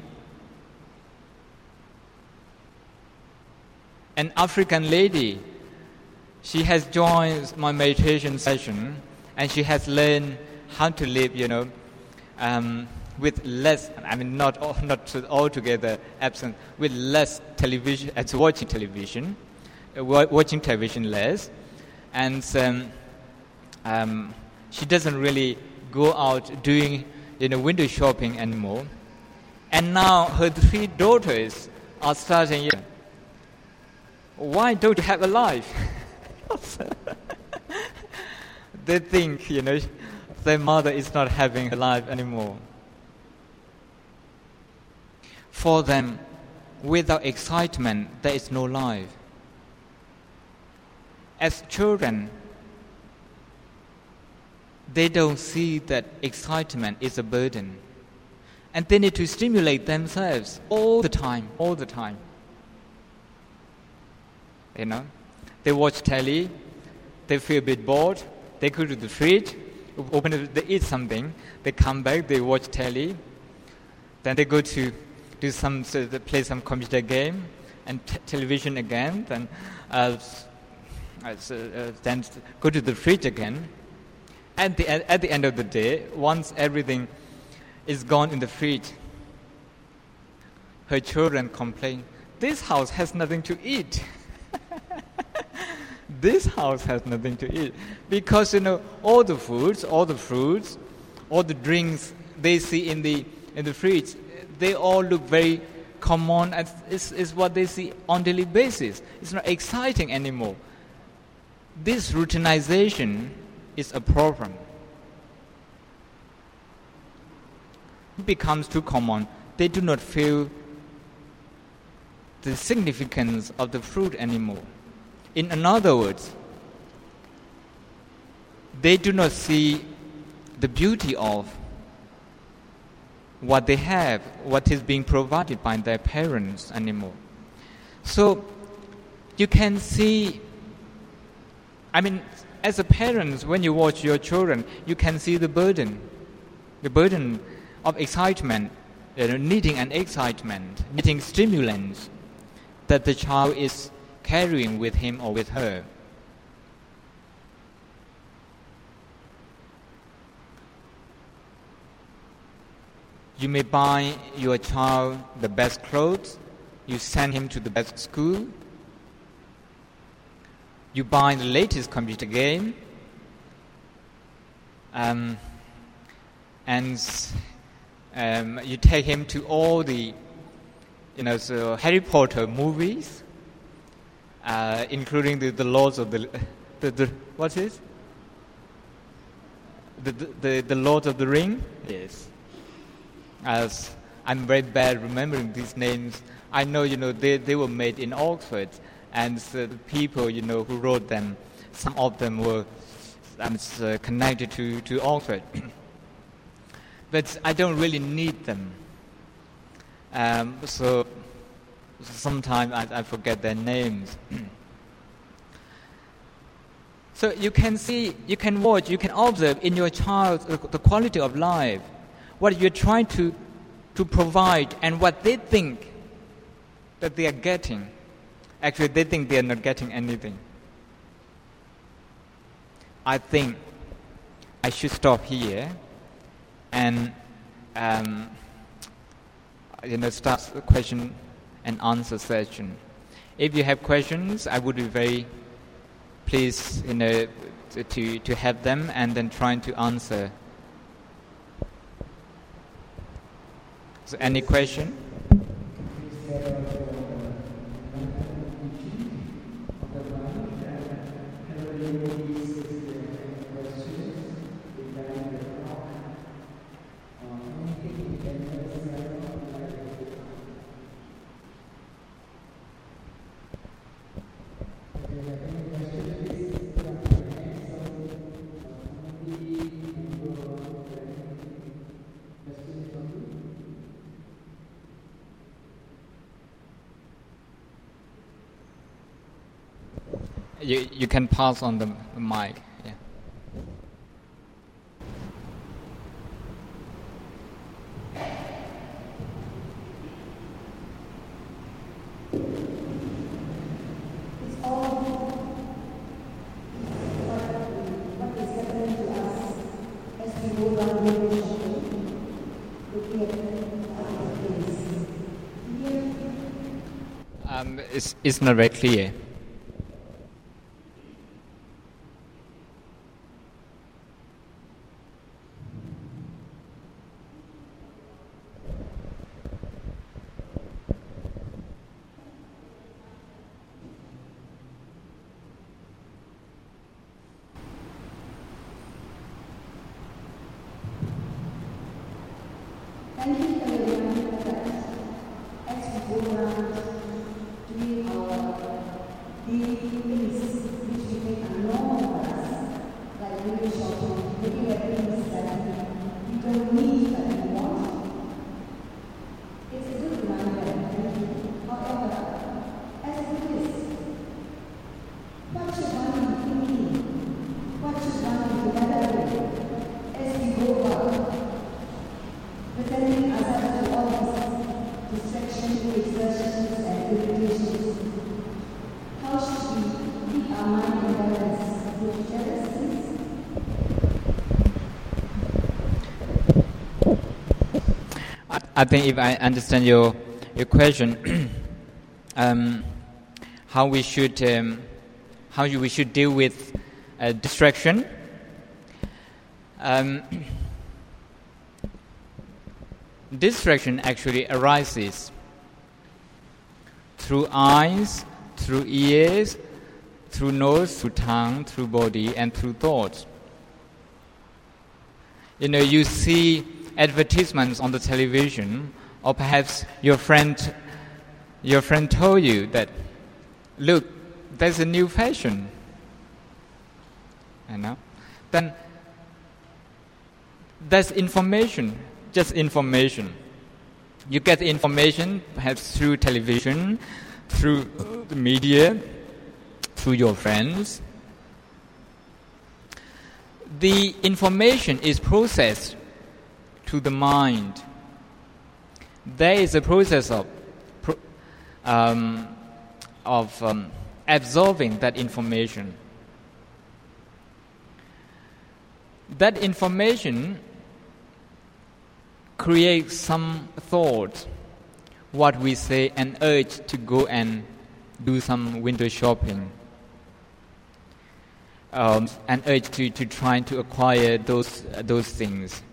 A: An African lady, she has joined my meditation session, and she has learned how to live, you know, um, with less, I mean, not all, not altogether absent, with less television, as watching television, uh, watching television less, and um, um, she doesn't really go out doing, you know, window shopping anymore. And now her three daughters are starting, you know, why don't you have a life? They think, you know, their mother is not having a life anymore. For them, without excitement, there is no life. As children, they don't see that excitement is a burden. And they need to stimulate themselves all the time, all the time. You know, they watch telly, they feel a bit bored, they go to the fridge, open it, they eat something, they come back, they watch telly, then they go to do some, so they play some computer game, and t- television again, then uh, uh, so, uh, then go to the fridge again. At the at the end of the day, once everything is gone in the fridge, her children complain, "This house has nothing to eat." This house has nothing to eat because, you know, all the foods, all the fruits, all the drinks they see in the in the fridge, they all look very common, and it's, it's what they see on daily basis. It's not exciting anymore. This routinization is a problem. It becomes too common. They do not feel the significance of the fruit anymore. In other words, they do not see the beauty of what they have, what is being provided by their parents anymore. So you can see, I mean, as a parent, when you watch your children, you can see the burden, the burden of excitement, you know, needing an excitement, needing stimulants that the child is carrying with him or with her. You may buy your child the best clothes, you send him to the best school, you buy the latest computer game, um, and um, you take him to all the, you know, so Harry Potter movies, uh, including the, the Lords of the the, the what is the, the the the Lord of the Ring? Yes. As I'm very bad remembering these names. I know, you know, they, they were made in Oxford, and so the people, you know, who wrote them, some of them were um, uh, connected to, to Oxford. But I don't really need them. Um, so sometimes I, I forget their names. So you can see, you can watch, you can observe in your child uh, the quality of life, what you're trying to, to provide, and what they think that they are getting. Actually, they think they are not getting anything. I think I should stop here and um, you know, start the question and answer session. If you have questions, I would be very pleased, you know, to to have them and then trying to answer. So, any question? You you can pass on the, the mic. Yeah.
B: It's all what is happening to us as we go down the shopping, looking at our place. Here,
A: Um, it's it's not very clear.
B: thank you for your reminder that as we go around doing our daily things which we take a normal for us, like window shopping, looking at things that we don't need but we want. It's a good reminder, thank you. However, as it is, what should one be thinking? What should one be gathering as we go about? Presenting ourselves to all these distractions, exertions, and irritations. How should we keep our mind in balance with jealousies?
A: I, I think if I understand your your question, um, how we should um, how we should deal with uh, distraction. Um, Distraction actually arises through eyes, through ears, through nose, through tongue, through body, and through thoughts. You know, you see advertisements on the television, or perhaps your friend, your friend told you that, look, there's a new fashion. You know, then there's information. Just information. You get the information perhaps through television, through the media, through your friends. The information is processed to the mind. There is a process of um, of um, absorbing that information. That information create some thought, what we say, an urge to go and do some window shopping, um, an urge to, to try to acquire those uh, those things.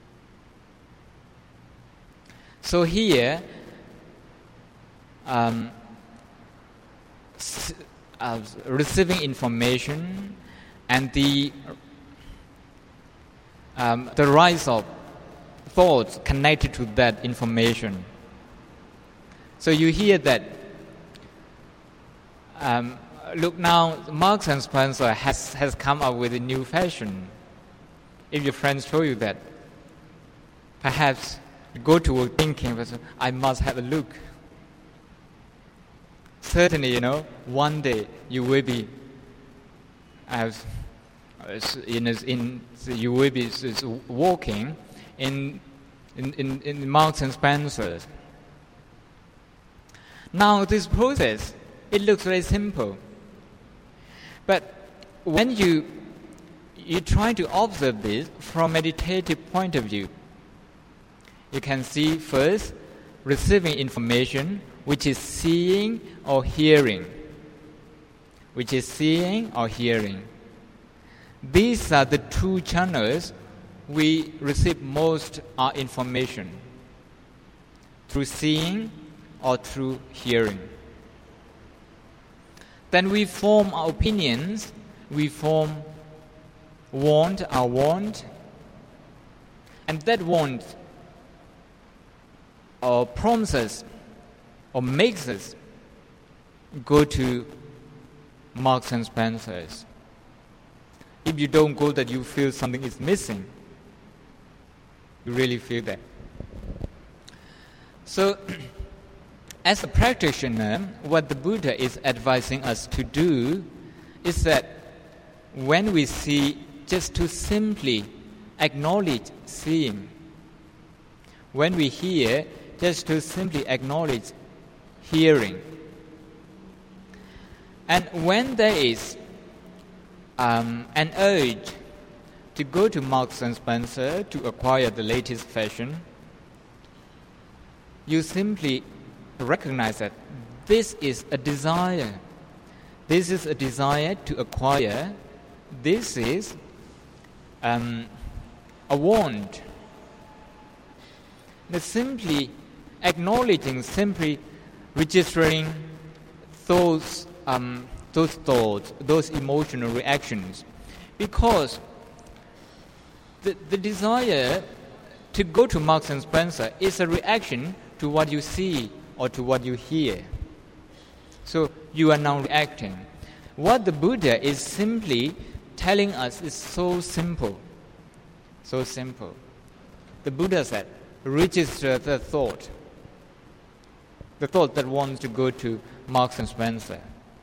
A: So here, um, s- uh, receiving information and the um, the rise of thoughts connected to that information. So you hear that, um, look now, Marks and Spencer has, has come up with a new fashion. If your friends told you that, perhaps you go to work thinking, I must have a look. Certainly, you know, one day you will be, as in, in you will be walking in in in, in Marks and Spencer. Now, this process, it looks very simple, but when you you try to observe this from a meditative point of view, you can see first receiving information, which is seeing or hearing, which is seeing or hearing. These are the two channels we receive most our information, through seeing or through hearing. Then we form our opinions, we form want, our want, and that want or prompts us or makes us go to Marks and Spencer's. If you don't go, that you feel something is missing. You really feel that. So, as a practitioner, what the Buddha is advising us to do is that when we see, just to simply acknowledge seeing. When we hear, just to simply acknowledge hearing. And when there is um, an urge to go to Marks and Spencer to acquire the latest fashion, you simply recognize that this is a desire. This is a desire to acquire. This is um, a want. But simply acknowledging, simply registering those um, those thoughts, those emotional reactions, because the the desire to go to Marks and Spencer is a reaction to what you see or to what you hear. So you are now reacting. What the Buddha is simply telling us is so simple, so simple. The Buddha said, register the thought, the thought that wants to go to Marks and Spencer.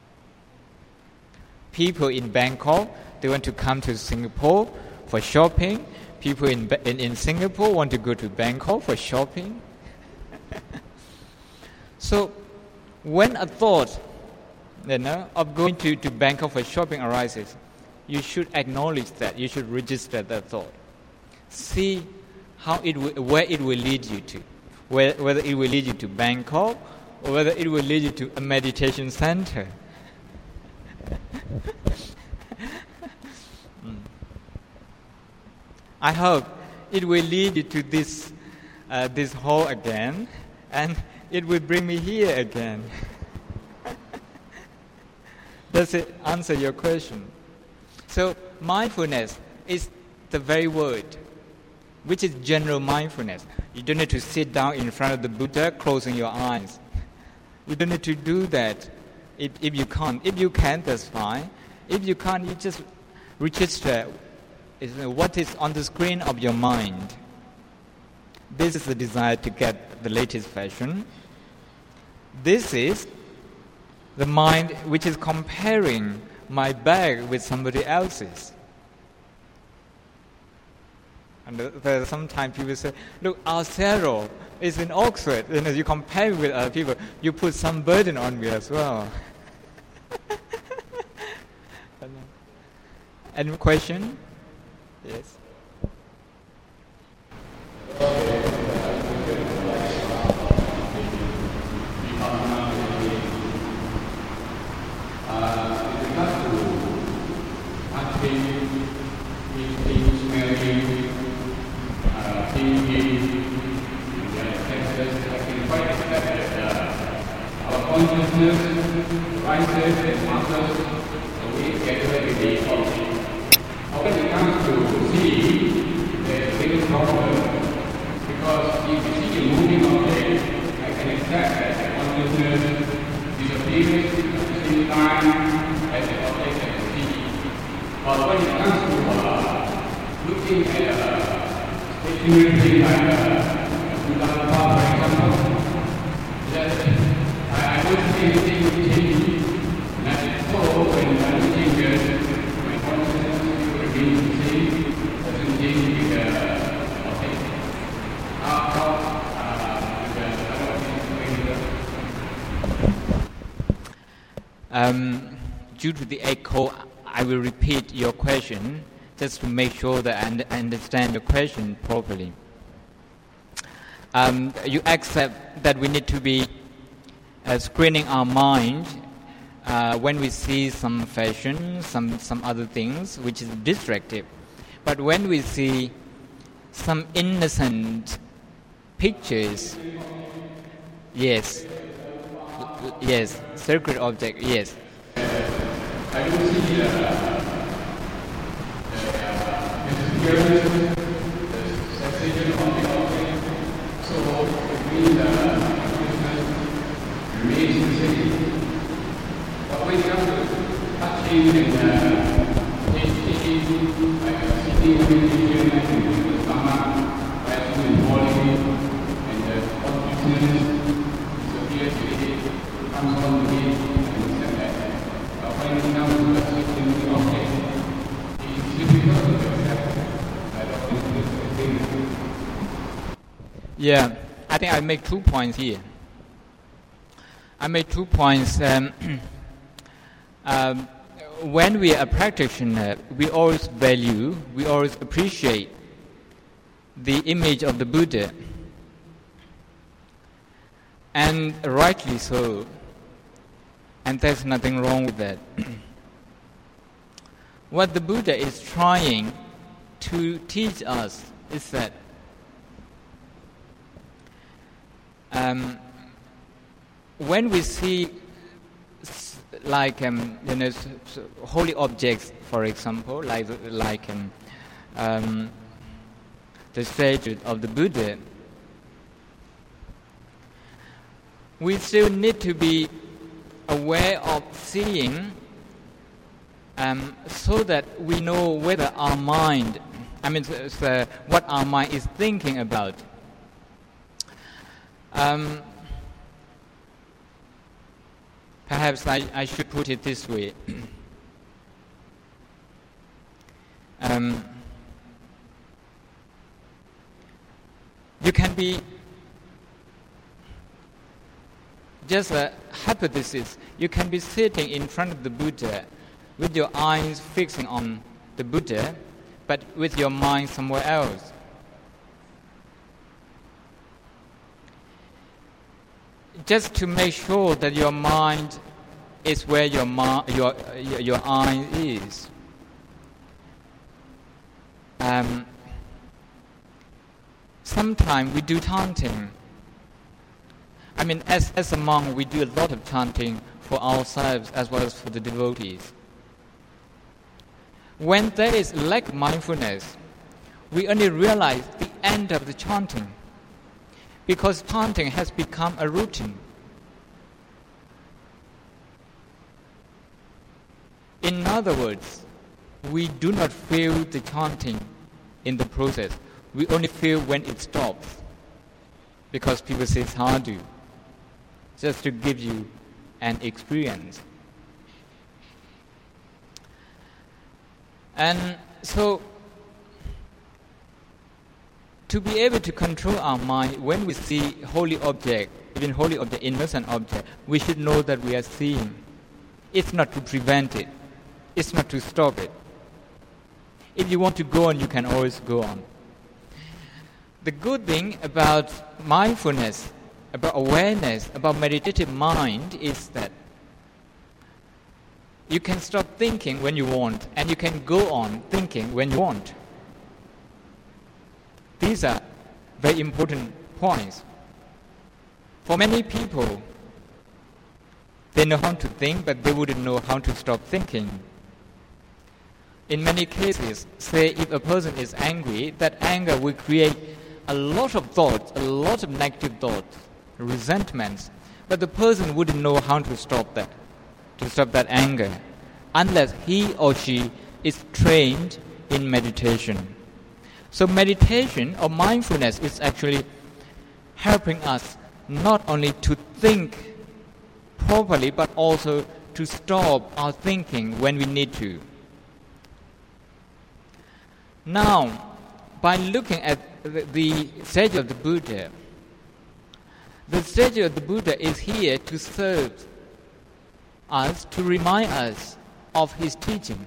A: People in Bangkok, they want to come to Singapore for shopping. People in, in, in Singapore want to go to Bangkok for shopping. So, when a thought, you know, of going to, to Bangkok for shopping arises, you should acknowledge that. You should register that thought. See how it will, where it will lead you to, where, whether it will lead you to Bangkok or whether it will lead you to a meditation center. mm. I hope it will lead you to this uh, this hall again, and it will bring me here again. Does it answer your question? So mindfulness is the very word, which is general mindfulness. You don't need to sit down in front of the Buddha closing your eyes. You don't need to do that if, if you can't. If you can, that's fine. If you can't, you just register what is on the screen of your mind. This is the desire to get the latest fashion. This is the mind which is comparing my bag with somebody else's. And there's sometimes people say, look, our Cero is in Oxford. You know, you compare with other people, you put some burden on me as well. Any question? Yes.
C: Consciousness rises after problem because if you see a moving object, I can accept that the consciousness disappears at the same time as the object I can see. But when it comes to uh, looking at a stationary thing like a Buddha Path, for example, that I, I don't see anything changing. And as it's so, when nothing changes, my consciousness remains the same, doesn't change with the object. How, how, uh, the
A: Um, due to the echo, I will repeat your question just to make sure that I und- understand the question properly. Um, you accept that we need to be uh, screening our mind uh, when we see some fashion, some, some other things, which is distractive. But when we see some innocent pictures, yes, l- yes, sacred object, yes.
C: I don't see the, the, the disappearance, the sensation of the object. So it means the consciousness remains the same. But when it comes to touching and uh, tasting, like a sitting meditation, like in the stomach, rising and falling, and the consciousness disappears, it comes on again, and accept that. But when it comes to accepting the object, it's difficult to accept that object is the same.
A: Yeah, I think I make two points here. I make two points. Um, um, when we are a practitioner, we always value, we always appreciate the image of the Buddha. And rightly so. And there's nothing wrong with that. What the Buddha is trying to teach us is that um, when we see s- like um, you know s- s- holy objects, for example, like like um, um, the statue of the Buddha, we still need to be aware of seeing um, so that we know whether our mind, I mean, s- s- what our mind is thinking about. Um, perhaps I, I should put it this way. um, you can be just a hypothesis. You can be sitting in front of the Buddha with your eyes fixing on the Buddha, but with your mind somewhere else. Just to make sure that your mind is where your ma- your your, your eye is. Um, sometimes we do chanting. I mean, as as a monk, we do a lot of chanting for ourselves as well as for the devotees. When there is lack of mindfulness, we only realize the end of the chanting, because chanting has become a routine. In other words, we do not feel the chanting in the process. We only feel when it stops, because people say sadhu, just to give you an experience. And so, to be able to control our mind when we see holy object, even holy object, innocent object, we should know that we are seeing. It's not to prevent it. It's not to stop it. If you want to go on, you can always go on. The good thing about mindfulness, about awareness, about meditative mind is that you can stop thinking when you want, and you can go on thinking when you want. These are very important points. For many people, they know how to think, but they wouldn't know how to stop thinking. In many cases, say if a person is angry, that anger will create a lot of thoughts, a lot of negative thoughts, resentments, but the person wouldn't know how to stop that, to stop that anger, unless he or she is trained in meditation. So meditation or mindfulness is actually helping us not only to think properly, but also to stop our thinking when we need to. Now, by looking at the, the statue of the Buddha, the statue of the Buddha is here to serve us, to remind us of his teaching.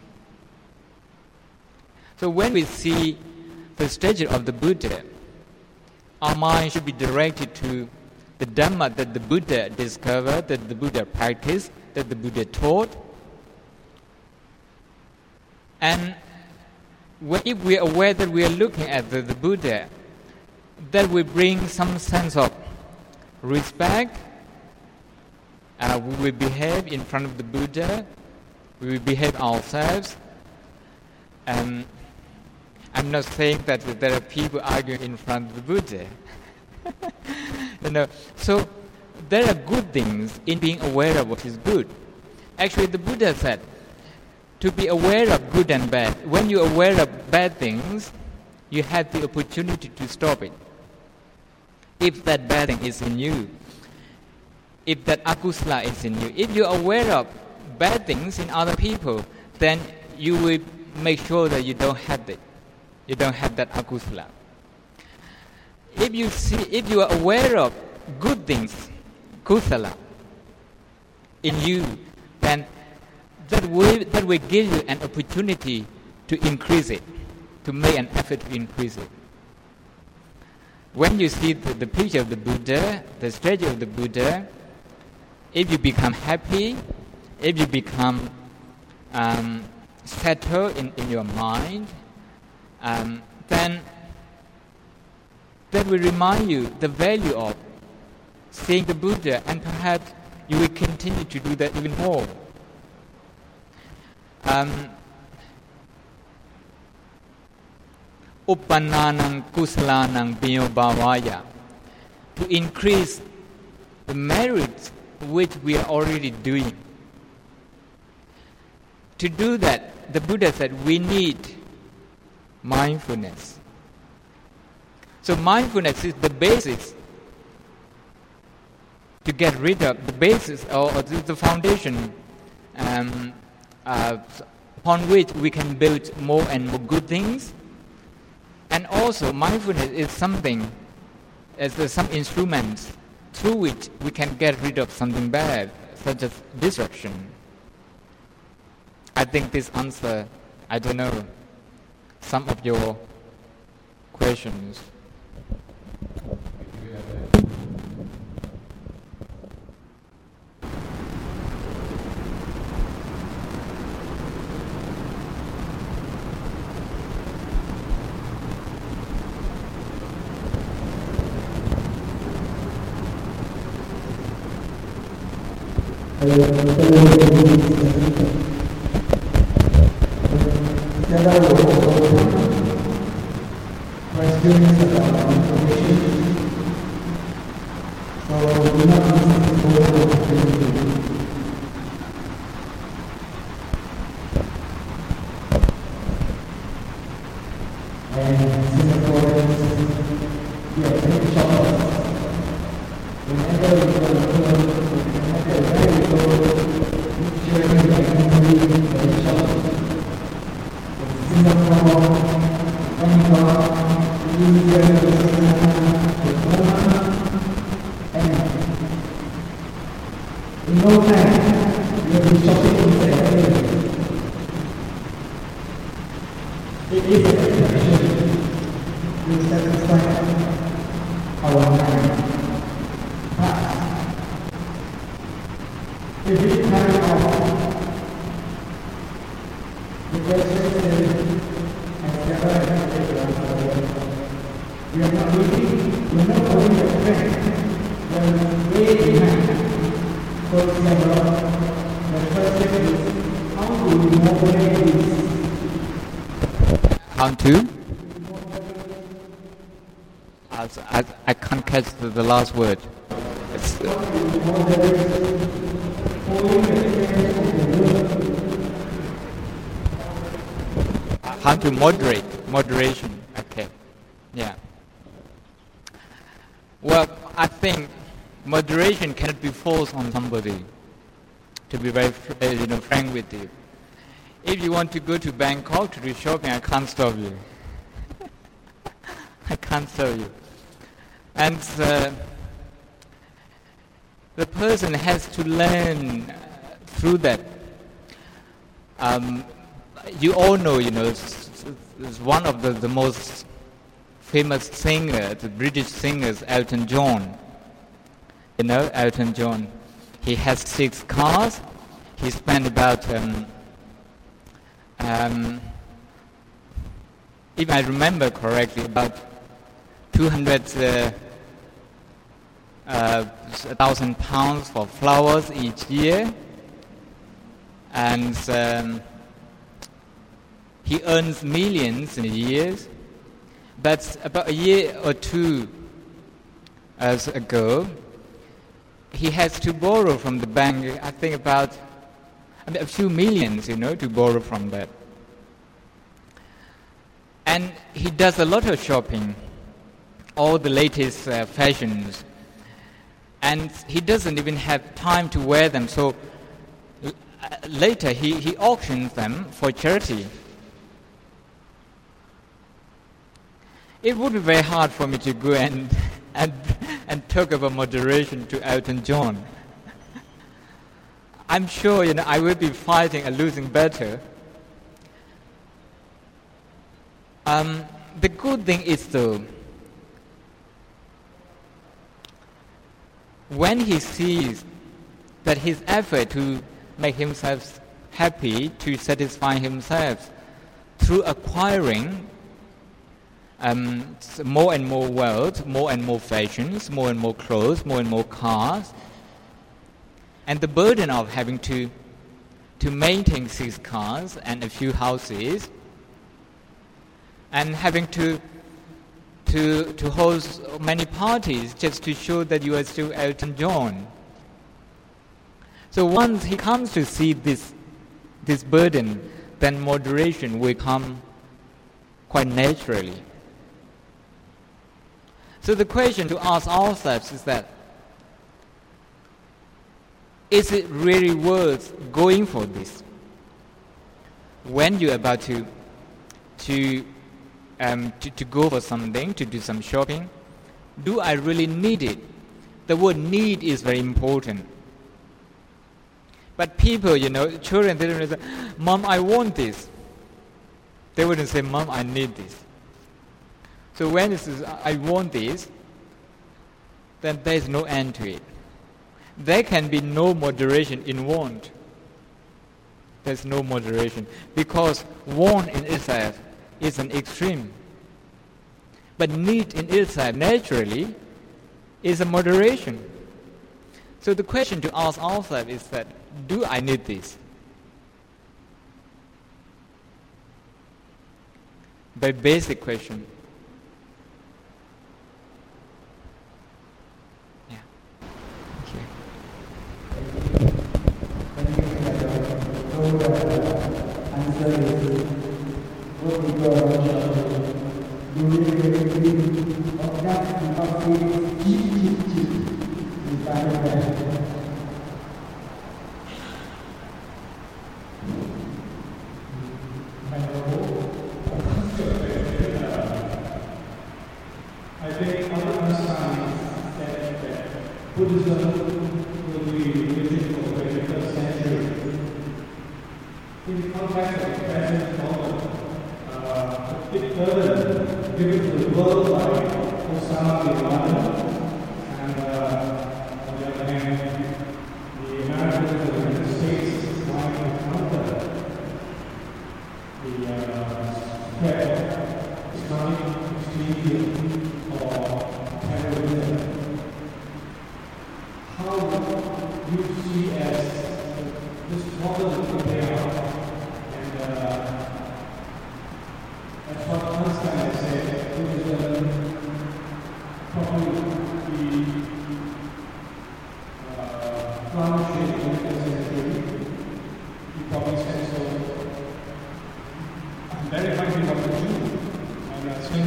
A: So when we see the statue of the Buddha, our mind should be directed to the Dhamma that the Buddha discovered, that the Buddha practiced, that the Buddha taught. And if we are aware that we are looking at the, the Buddha, that will bring some sense of respect. Uh, we will behave in front of the Buddha. We will behave ourselves. Um, I'm not saying that there are people arguing in front of the Buddha. you know, so there are good things in being aware of what is good. Actually, the Buddha said, to be aware of good and bad. When you're aware of bad things, you have the opportunity to stop it. If that bad thing is in you, if that akusala is in you, if you're aware of bad things in other people, then you will make sure that you don't have it. You don't have that akusala. If you see, if you are aware of good things, kusala, in you, then that will, that will give you an opportunity to increase it, to make an effort to increase it. When you see the, the picture of the Buddha, the statue of the Buddha, if you become happy, if you become um, settled in, in your mind, um, then that will remind you the value of seeing the Buddha, and perhaps you will continue to do that even more. Um, Uppananang kusalanang bhavaya, to increase the merits which we are already doing. To do that, the Buddha said we need mindfulness. So mindfulness is the basis to get rid of, the basis or, or the foundation um, uh, upon which we can build more and more good things. And also mindfulness is something, as uh, some instruments through which we can get rid of something bad, such as distraction. I think this answer, I don't know, some of your questions. How to? As, I, I can't catch the, the last word. It's, uh, how to moderate, moderation, okay, yeah. Well, I think moderation cannot be forced on somebody, to be very uh, you know, frank with you. If you want to go to Bangkok to do shopping, I can't stop you. I can't stop you. And uh, the person has to learn uh, through that. Um, you all know, you know, it's, it's one of the, the most famous singers, the British singers, Elton John. You know, Elton John. He has six cars. He spent about, um, um, if I remember correctly, about two hundred uh, uh, thousand pounds for flowers each year, and um, he earns millions in a year. But about a year or two as ago, he has to borrow from the bank, I think about I mean, a few millions, you know, to borrow from that. And he does a lot of shopping, all the latest uh, fashions. And he doesn't even have time to wear them, so uh, later he, he auctions them for charity. It would be very hard for me to go and and, and talk about moderation to Elton John. I'm sure, you know, I will be fighting a losing battle. Um, the good thing is, though, when he sees that his effort to make himself happy, to satisfy himself through acquiring um, more and more wealth, more and more fashions, more and more clothes, more and more cars, and the burden of having to to maintain six cars and a few houses, and having to to to host many parties just to show that you are still Elton John. So once he comes to see this this burden, then moderation will come quite naturally. So the question to ask ourselves is that, is it really worth going for this? When you're about to to, um, to to go for something, to do some shopping, do I really need it? The word need is very important. But people, you know, children, they don't say, Mom, I want this. They wouldn't say, Mom, I need this. So when it says, I want this, then there is no end to it. There can be no moderation in want. There's no moderation. Because want in itself is an extreme. But need in itself, naturally, is a moderation. So the question to ask ourselves is that, do I need this? Very basic question. Yeah.
D: I think other science said that Buddhism will be religion for the twenty-first century. In the context of the present moment, uh, a bit further, given to the world by Osama bin Laden, and uh, on the other hand, the Americans and the United States trying to counter the uh, threat of Islamic extremism or terrorism. How do you see as this problem play out, and uh, as far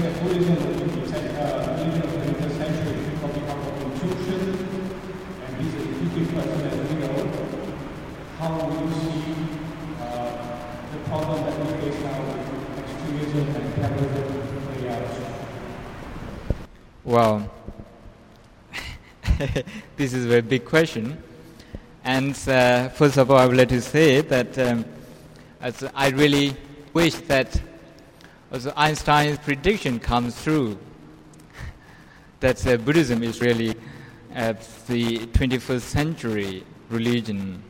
D: said Buddhism was in the ten- uh, beginning of the twenty-first century probably come from intuition, and he's a thinking person as we know. How do you see uh, the problem that we face now with extremism and terrorism play out?
A: Well, this is a very big question. And uh, first of all, I would like to say that um, as I really wish that also Einstein's prediction comes true, that uh, Buddhism is really uh, the twenty-first century religion.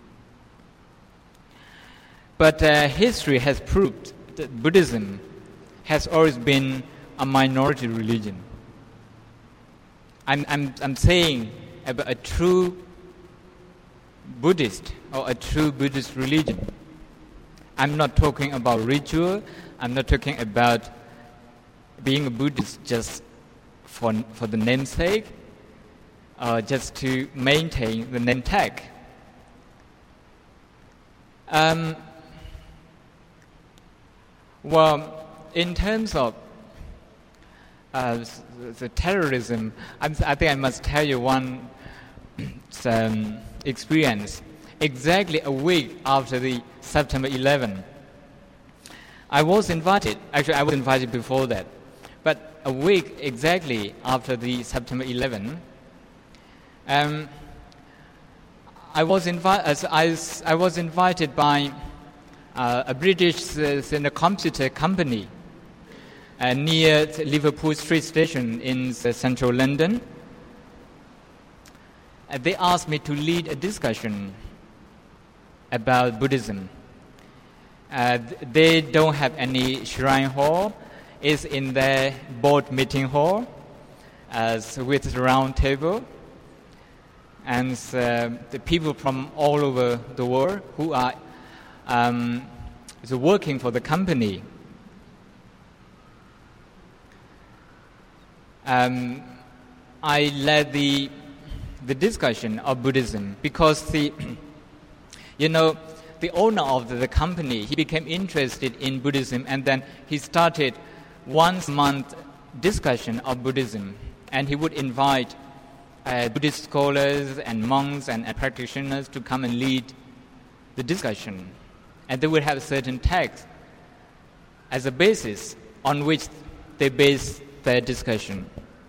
A: But uh, history has proved that Buddhism has always been a minority religion. I'm, I'm, I'm saying about a true Buddhist or a true Buddhist religion. I'm not talking about ritual. I'm not talking about being a Buddhist just for, for the namesake, uh, just to maintain the name tag. Um, well, in terms of uh, the terrorism, I'm, I think I must tell you one um, experience. Exactly a week after the September eleventh, I was invited. Actually, I was invited before that, but a week exactly after the September eleventh, um, I was invited. I, I was invited by uh, a British uh, computer company uh, near Liverpool Street Station in uh, central London. Uh, they asked me to lead a discussion about Buddhism. Uh, they don't have any shrine hall. It's in their board meeting hall uh, with a round table. And uh, the people from all over the world who are um, working for the company. Um, I led the the discussion of Buddhism because the you know the owner of the, the company, he became interested in Buddhism, and then he started once a month discussion of Buddhism, and he would invite uh, Buddhist scholars and monks and, and practitioners to come and lead the discussion, and they would have certain texts as a basis on which they base their discussion.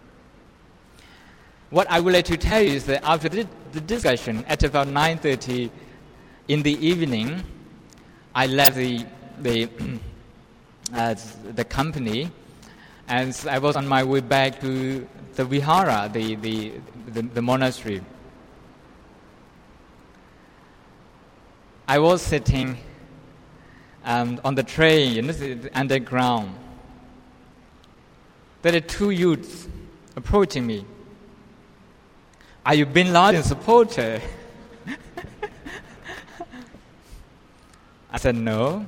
A: What I would like to tell you is that after the, the discussion, at about nine thirty in the evening, I left the the, uh, the company, and I was on my way back to the vihara, the the, the, the monastery. I was sitting um, on the train, you know, the underground. There are two youths approaching me. Are you Bin Laden supporter? I said, no.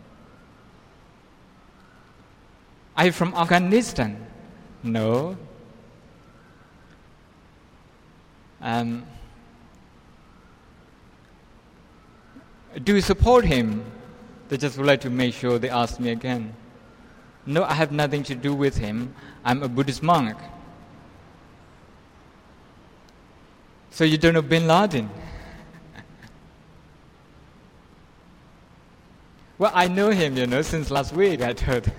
A: Are you from Afghanistan? No. Um, do you support him? They just would like to make sure they ask me again. No, I have nothing to do with him. I'm a Buddhist monk. So you don't know Bin Laden? Well, I know him, you know, since last week, I told.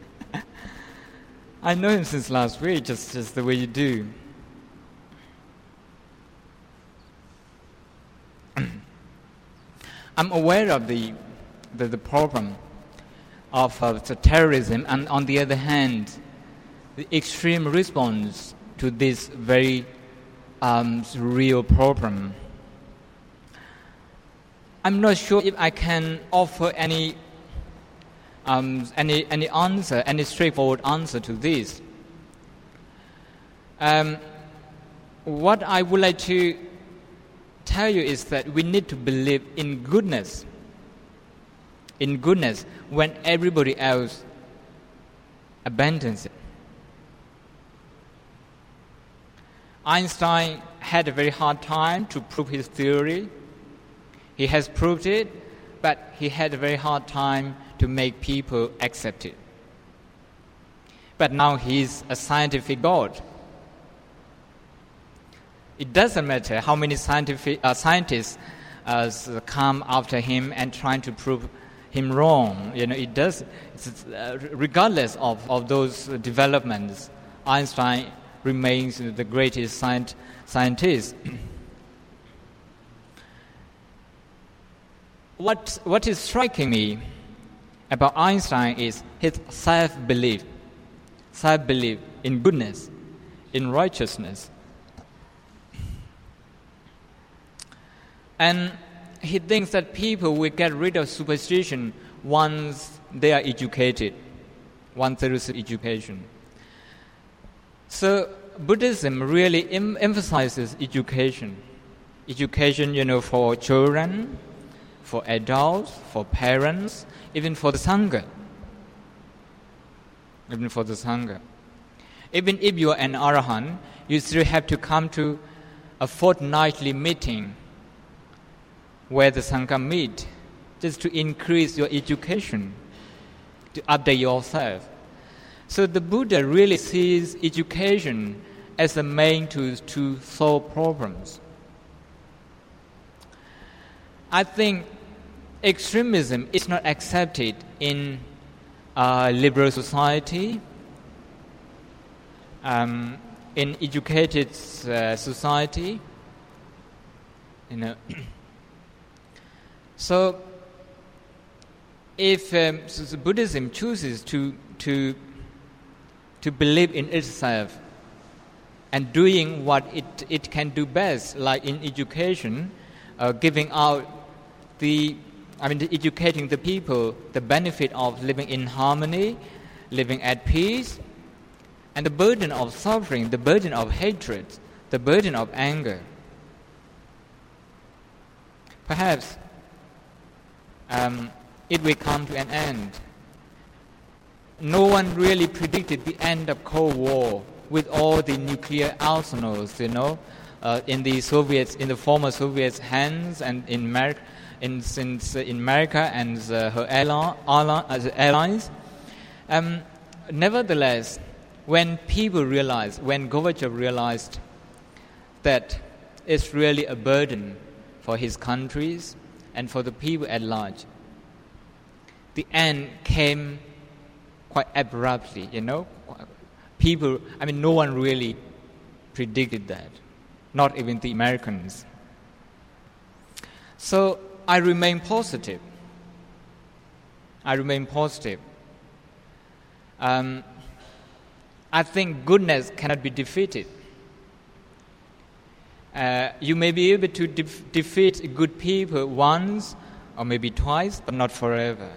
A: I know him since last week, just, just the way you do. I'm aware of the, the, the problem of uh, the terrorism, and on the other hand, the extreme response to this very um, real problem. I'm not sure if I can offer any um, any any answer, any straightforward answer to this. Um, what I would like to tell you is that we need to believe in goodness. In goodness, when everybody else abandons it. Einstein had a very hard time to prove his theory. He has proved it, but he had a very hard time to make people accept it. but now he's a scientific God. It doesn't matter how many scientific uh, scientists uh, come after him and trying to prove him wrong. You know, it does. It's, uh, regardless of, of those developments, Einstein remains the greatest scient- scientist. what what is striking me about Einstein is his self-belief, self-belief in goodness, in righteousness. And he thinks that people will get rid of superstition once they are educated, once there is education. So Buddhism really em- emphasizes education. Education, you know, for children, for adults, for parents, even for the Sangha. Even for the Sangha. Even if you are an Arahant, you still have to come to a fortnightly meeting where the Sangha meet, just to increase your education, to update yourself. So the Buddha really sees education as a main tool to solve problems. I think extremism is not accepted in a liberal society, um, in educated uh, society, you know. So, if um, so Buddhism chooses to to to believe in itself and doing what it it can do best, like in education, uh, giving out the, I mean, educating the people the benefit of living in harmony, living at peace, and the burden of suffering, the burden of hatred, the burden of anger. Perhaps Um, it will come to an end. No one really predicted the end of Cold War with all the nuclear arsenals, you know, uh, in the Soviets, in the former Soviets' hands, and in America, in since uh, in America and uh, her ally, ally, uh, allies. Um, nevertheless, when people realized, when Gorbachev realized that it's really a burden for his countries and for the people at large, the end came quite abruptly, you know. People, I mean, no one really predicted that, not even the Americans. So I remain positive. I remain positive. Um, I think goodness cannot be defeated. Uh, you may be able to def- defeat good people once or maybe twice, but not forever.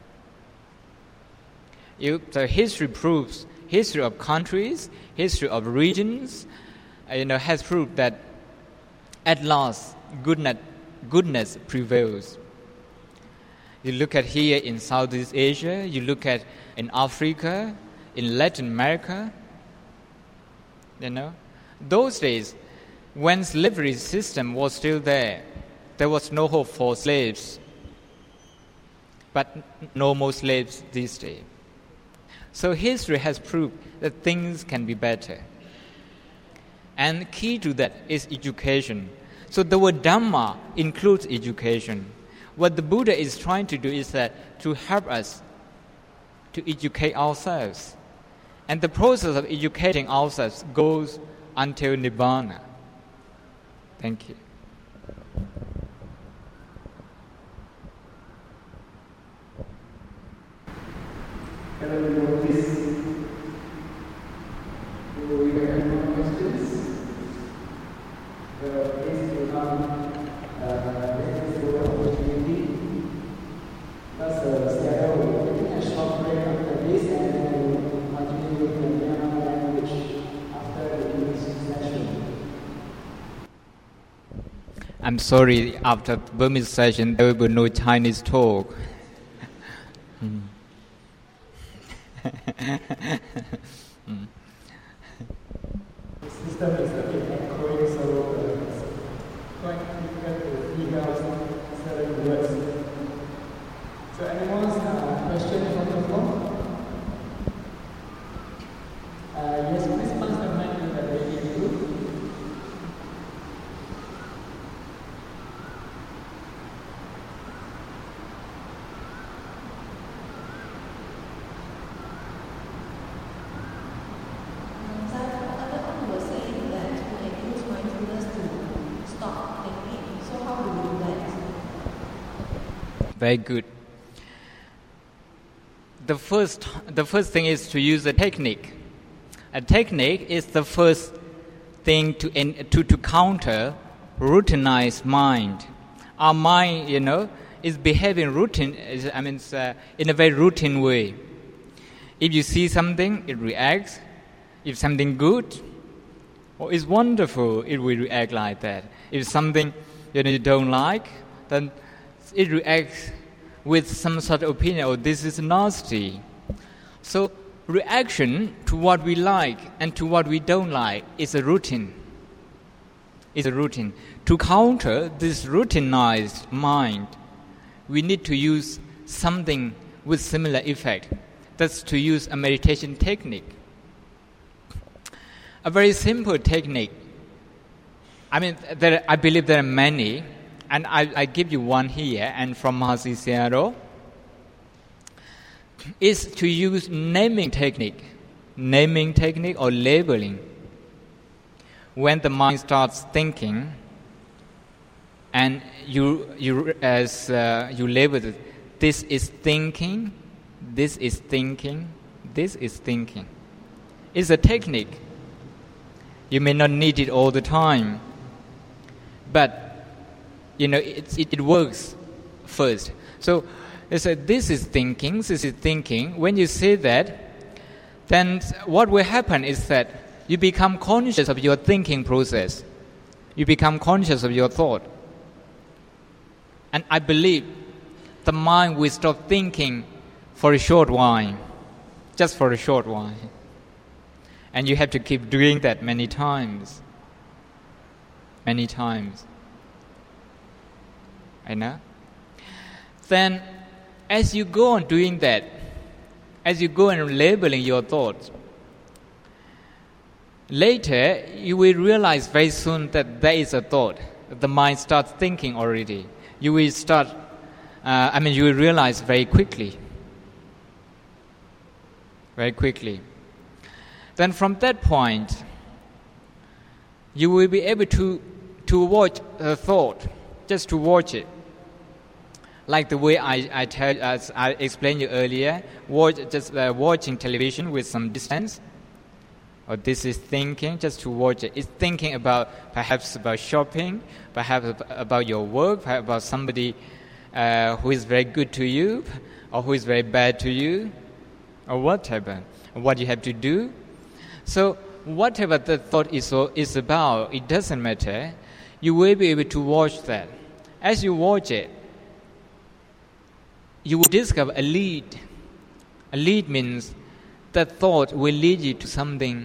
A: You, the history proves, history of countries, history of regions, uh, you know, has proved that at last goodness, goodness prevails. You look at here in Southeast Asia, you look at in Africa, in Latin America, you know, those days, when slavery system was still there, there was no hope for slaves. But no more slaves these days. So history has proved that things can be better. And key to that is education. So the word Dhamma includes education. What the Buddha is trying to do is that to help us to educate ourselves. And the process of educating ourselves goes until Nibbana. Thank you.
D: Hello, everyone, please. Do we have any more questions? Uh, please do not uh, let us go the opportunity. Because uh, Sarah will be taking a short break after this, and then we will continue with the Myanmar language after the English session.
A: I'm sorry, after Burmese session, there will be no Chinese talk. mm. mm.
D: The system is a bit echoing, so uh, it's quite difficult to figure out certain words. So, anyone uh, question from the floor?
E: Uh, yes, Christmas the man is a very good.
A: Very good. The first, the first thing is to use a technique. A technique is the first thing to to, to counter routinized mind. Our mind, you know, is behaving routine. Is, I mean, uh, in a very routine way. If you see something, it reacts. If something good or is wonderful, it will react like that. If something you know you don't like, then it reacts with some sort of opinion, oh, this is nasty. So reaction to what we like and to what we don't like is a routine. It's a routine. To counter this routinized mind, we need to use something with similar effect. That's to use a meditation technique. A very simple technique. I mean, there, I believe there are many. And I, I give you one here, and from Mahasi Sayadaw, is to use naming technique, naming technique or labeling. When the mind starts thinking, and you you as uh, you label it, this is thinking, this is thinking, this is thinking. It's a technique. You may not need it all the time, but you know, it, it, it works first. So, it's a, this is thinking, this is thinking. When you say that, then what will happen is that you become conscious of your thinking process. You become conscious of your thought. And I believe the mind will stop thinking for a short while, just for a short while. And you have to keep doing that many times. Many times. I know. Then, as you go on doing that, as you go on labeling your thoughts, later you will realize very soon that there is a thought. The mind starts thinking already. You will start, uh, I mean, you will realize very quickly. Very quickly. Then from that point, you will be able to, to watch a thought, just to watch it. Like the way I, I tell, as I explained you earlier, watch, just uh, watching television with some distance. Or this is thinking, just to watch it. It's thinking about, perhaps about shopping, perhaps about your work, perhaps about somebody uh, who is very good to you, or who is very bad to you, or whatever, what you have to do. So whatever the thought is, is about, it doesn't matter. You will be able to watch that. As you watch it, you will discover a lead. A lead means that thought will lead you to something,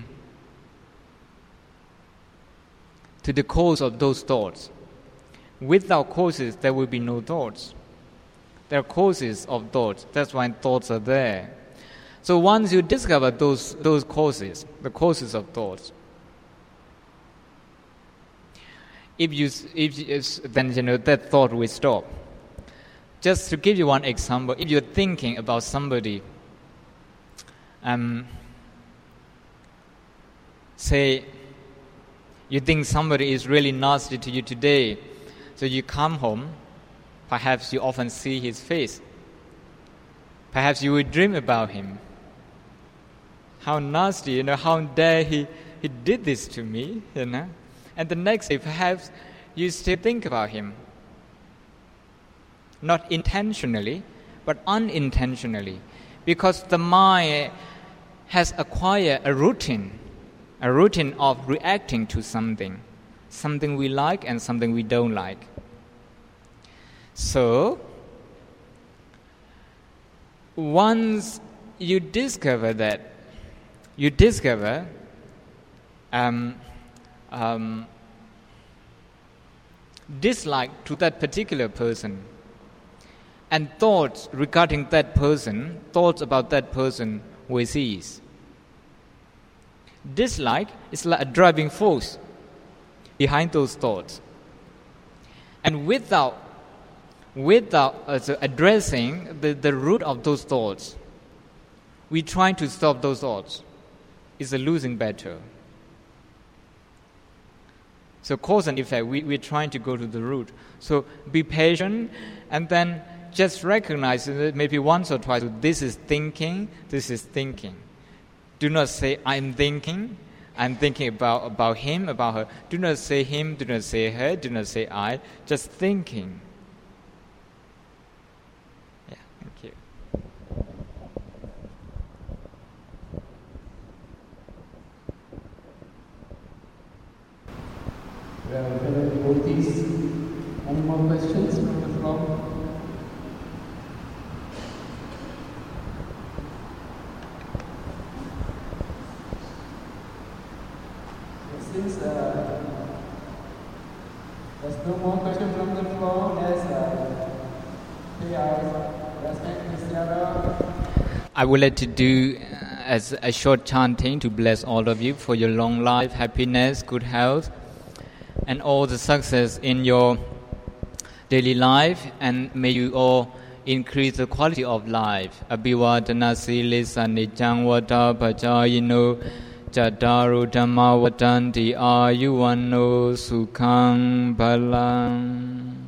A: to the cause of those thoughts. Without causes, there will be no thoughts. There are causes of thoughts. That's why thoughts are there. So once you discover those those causes, the causes of thoughts, if you if, if then you know that thought will stop. Just to give you one example, if you're thinking about somebody, um, say you think somebody is really nasty to you today, so you come home, perhaps you often see his face. Perhaps you will dream about him. How nasty, you know, how dare he, he did this to me, you know. And the next day, perhaps you still think about him. Not intentionally, but unintentionally. Because the mind has acquired a routine, a routine of reacting to something. Something we like and something we don't like. So, once you discover that, you discover um, um, dislike to that particular person, and thoughts regarding that person, thoughts about that person will cease. Dislike is like a driving force behind those thoughts. And without, without uh, addressing the, the root of those thoughts, we try to stop those thoughts. It's a losing battle. So cause and effect, we, we're trying to go to the root. So be patient and then just recognize it maybe once or twice. This is thinking, this is thinking. Do not say, I'm thinking. I'm thinking about, about him, about her. Do not say him, do not say her, do not say I. Just thinking. Yeah, thank you.
E: Well, fellow devotees, any more questions from the floor? Since uh, there's no more questions from the floor, let's uh, pay our respect to Sierra.
A: I would like to do uh, as a short chanting to bless all of you for your long life, happiness, good health, and all the success in your daily life, and may you all increase the quality of life. Abhivadana silisa nijang vata bhajayino Jadaru Dhamma Vatanti Ayuvanno Sukhang Balang.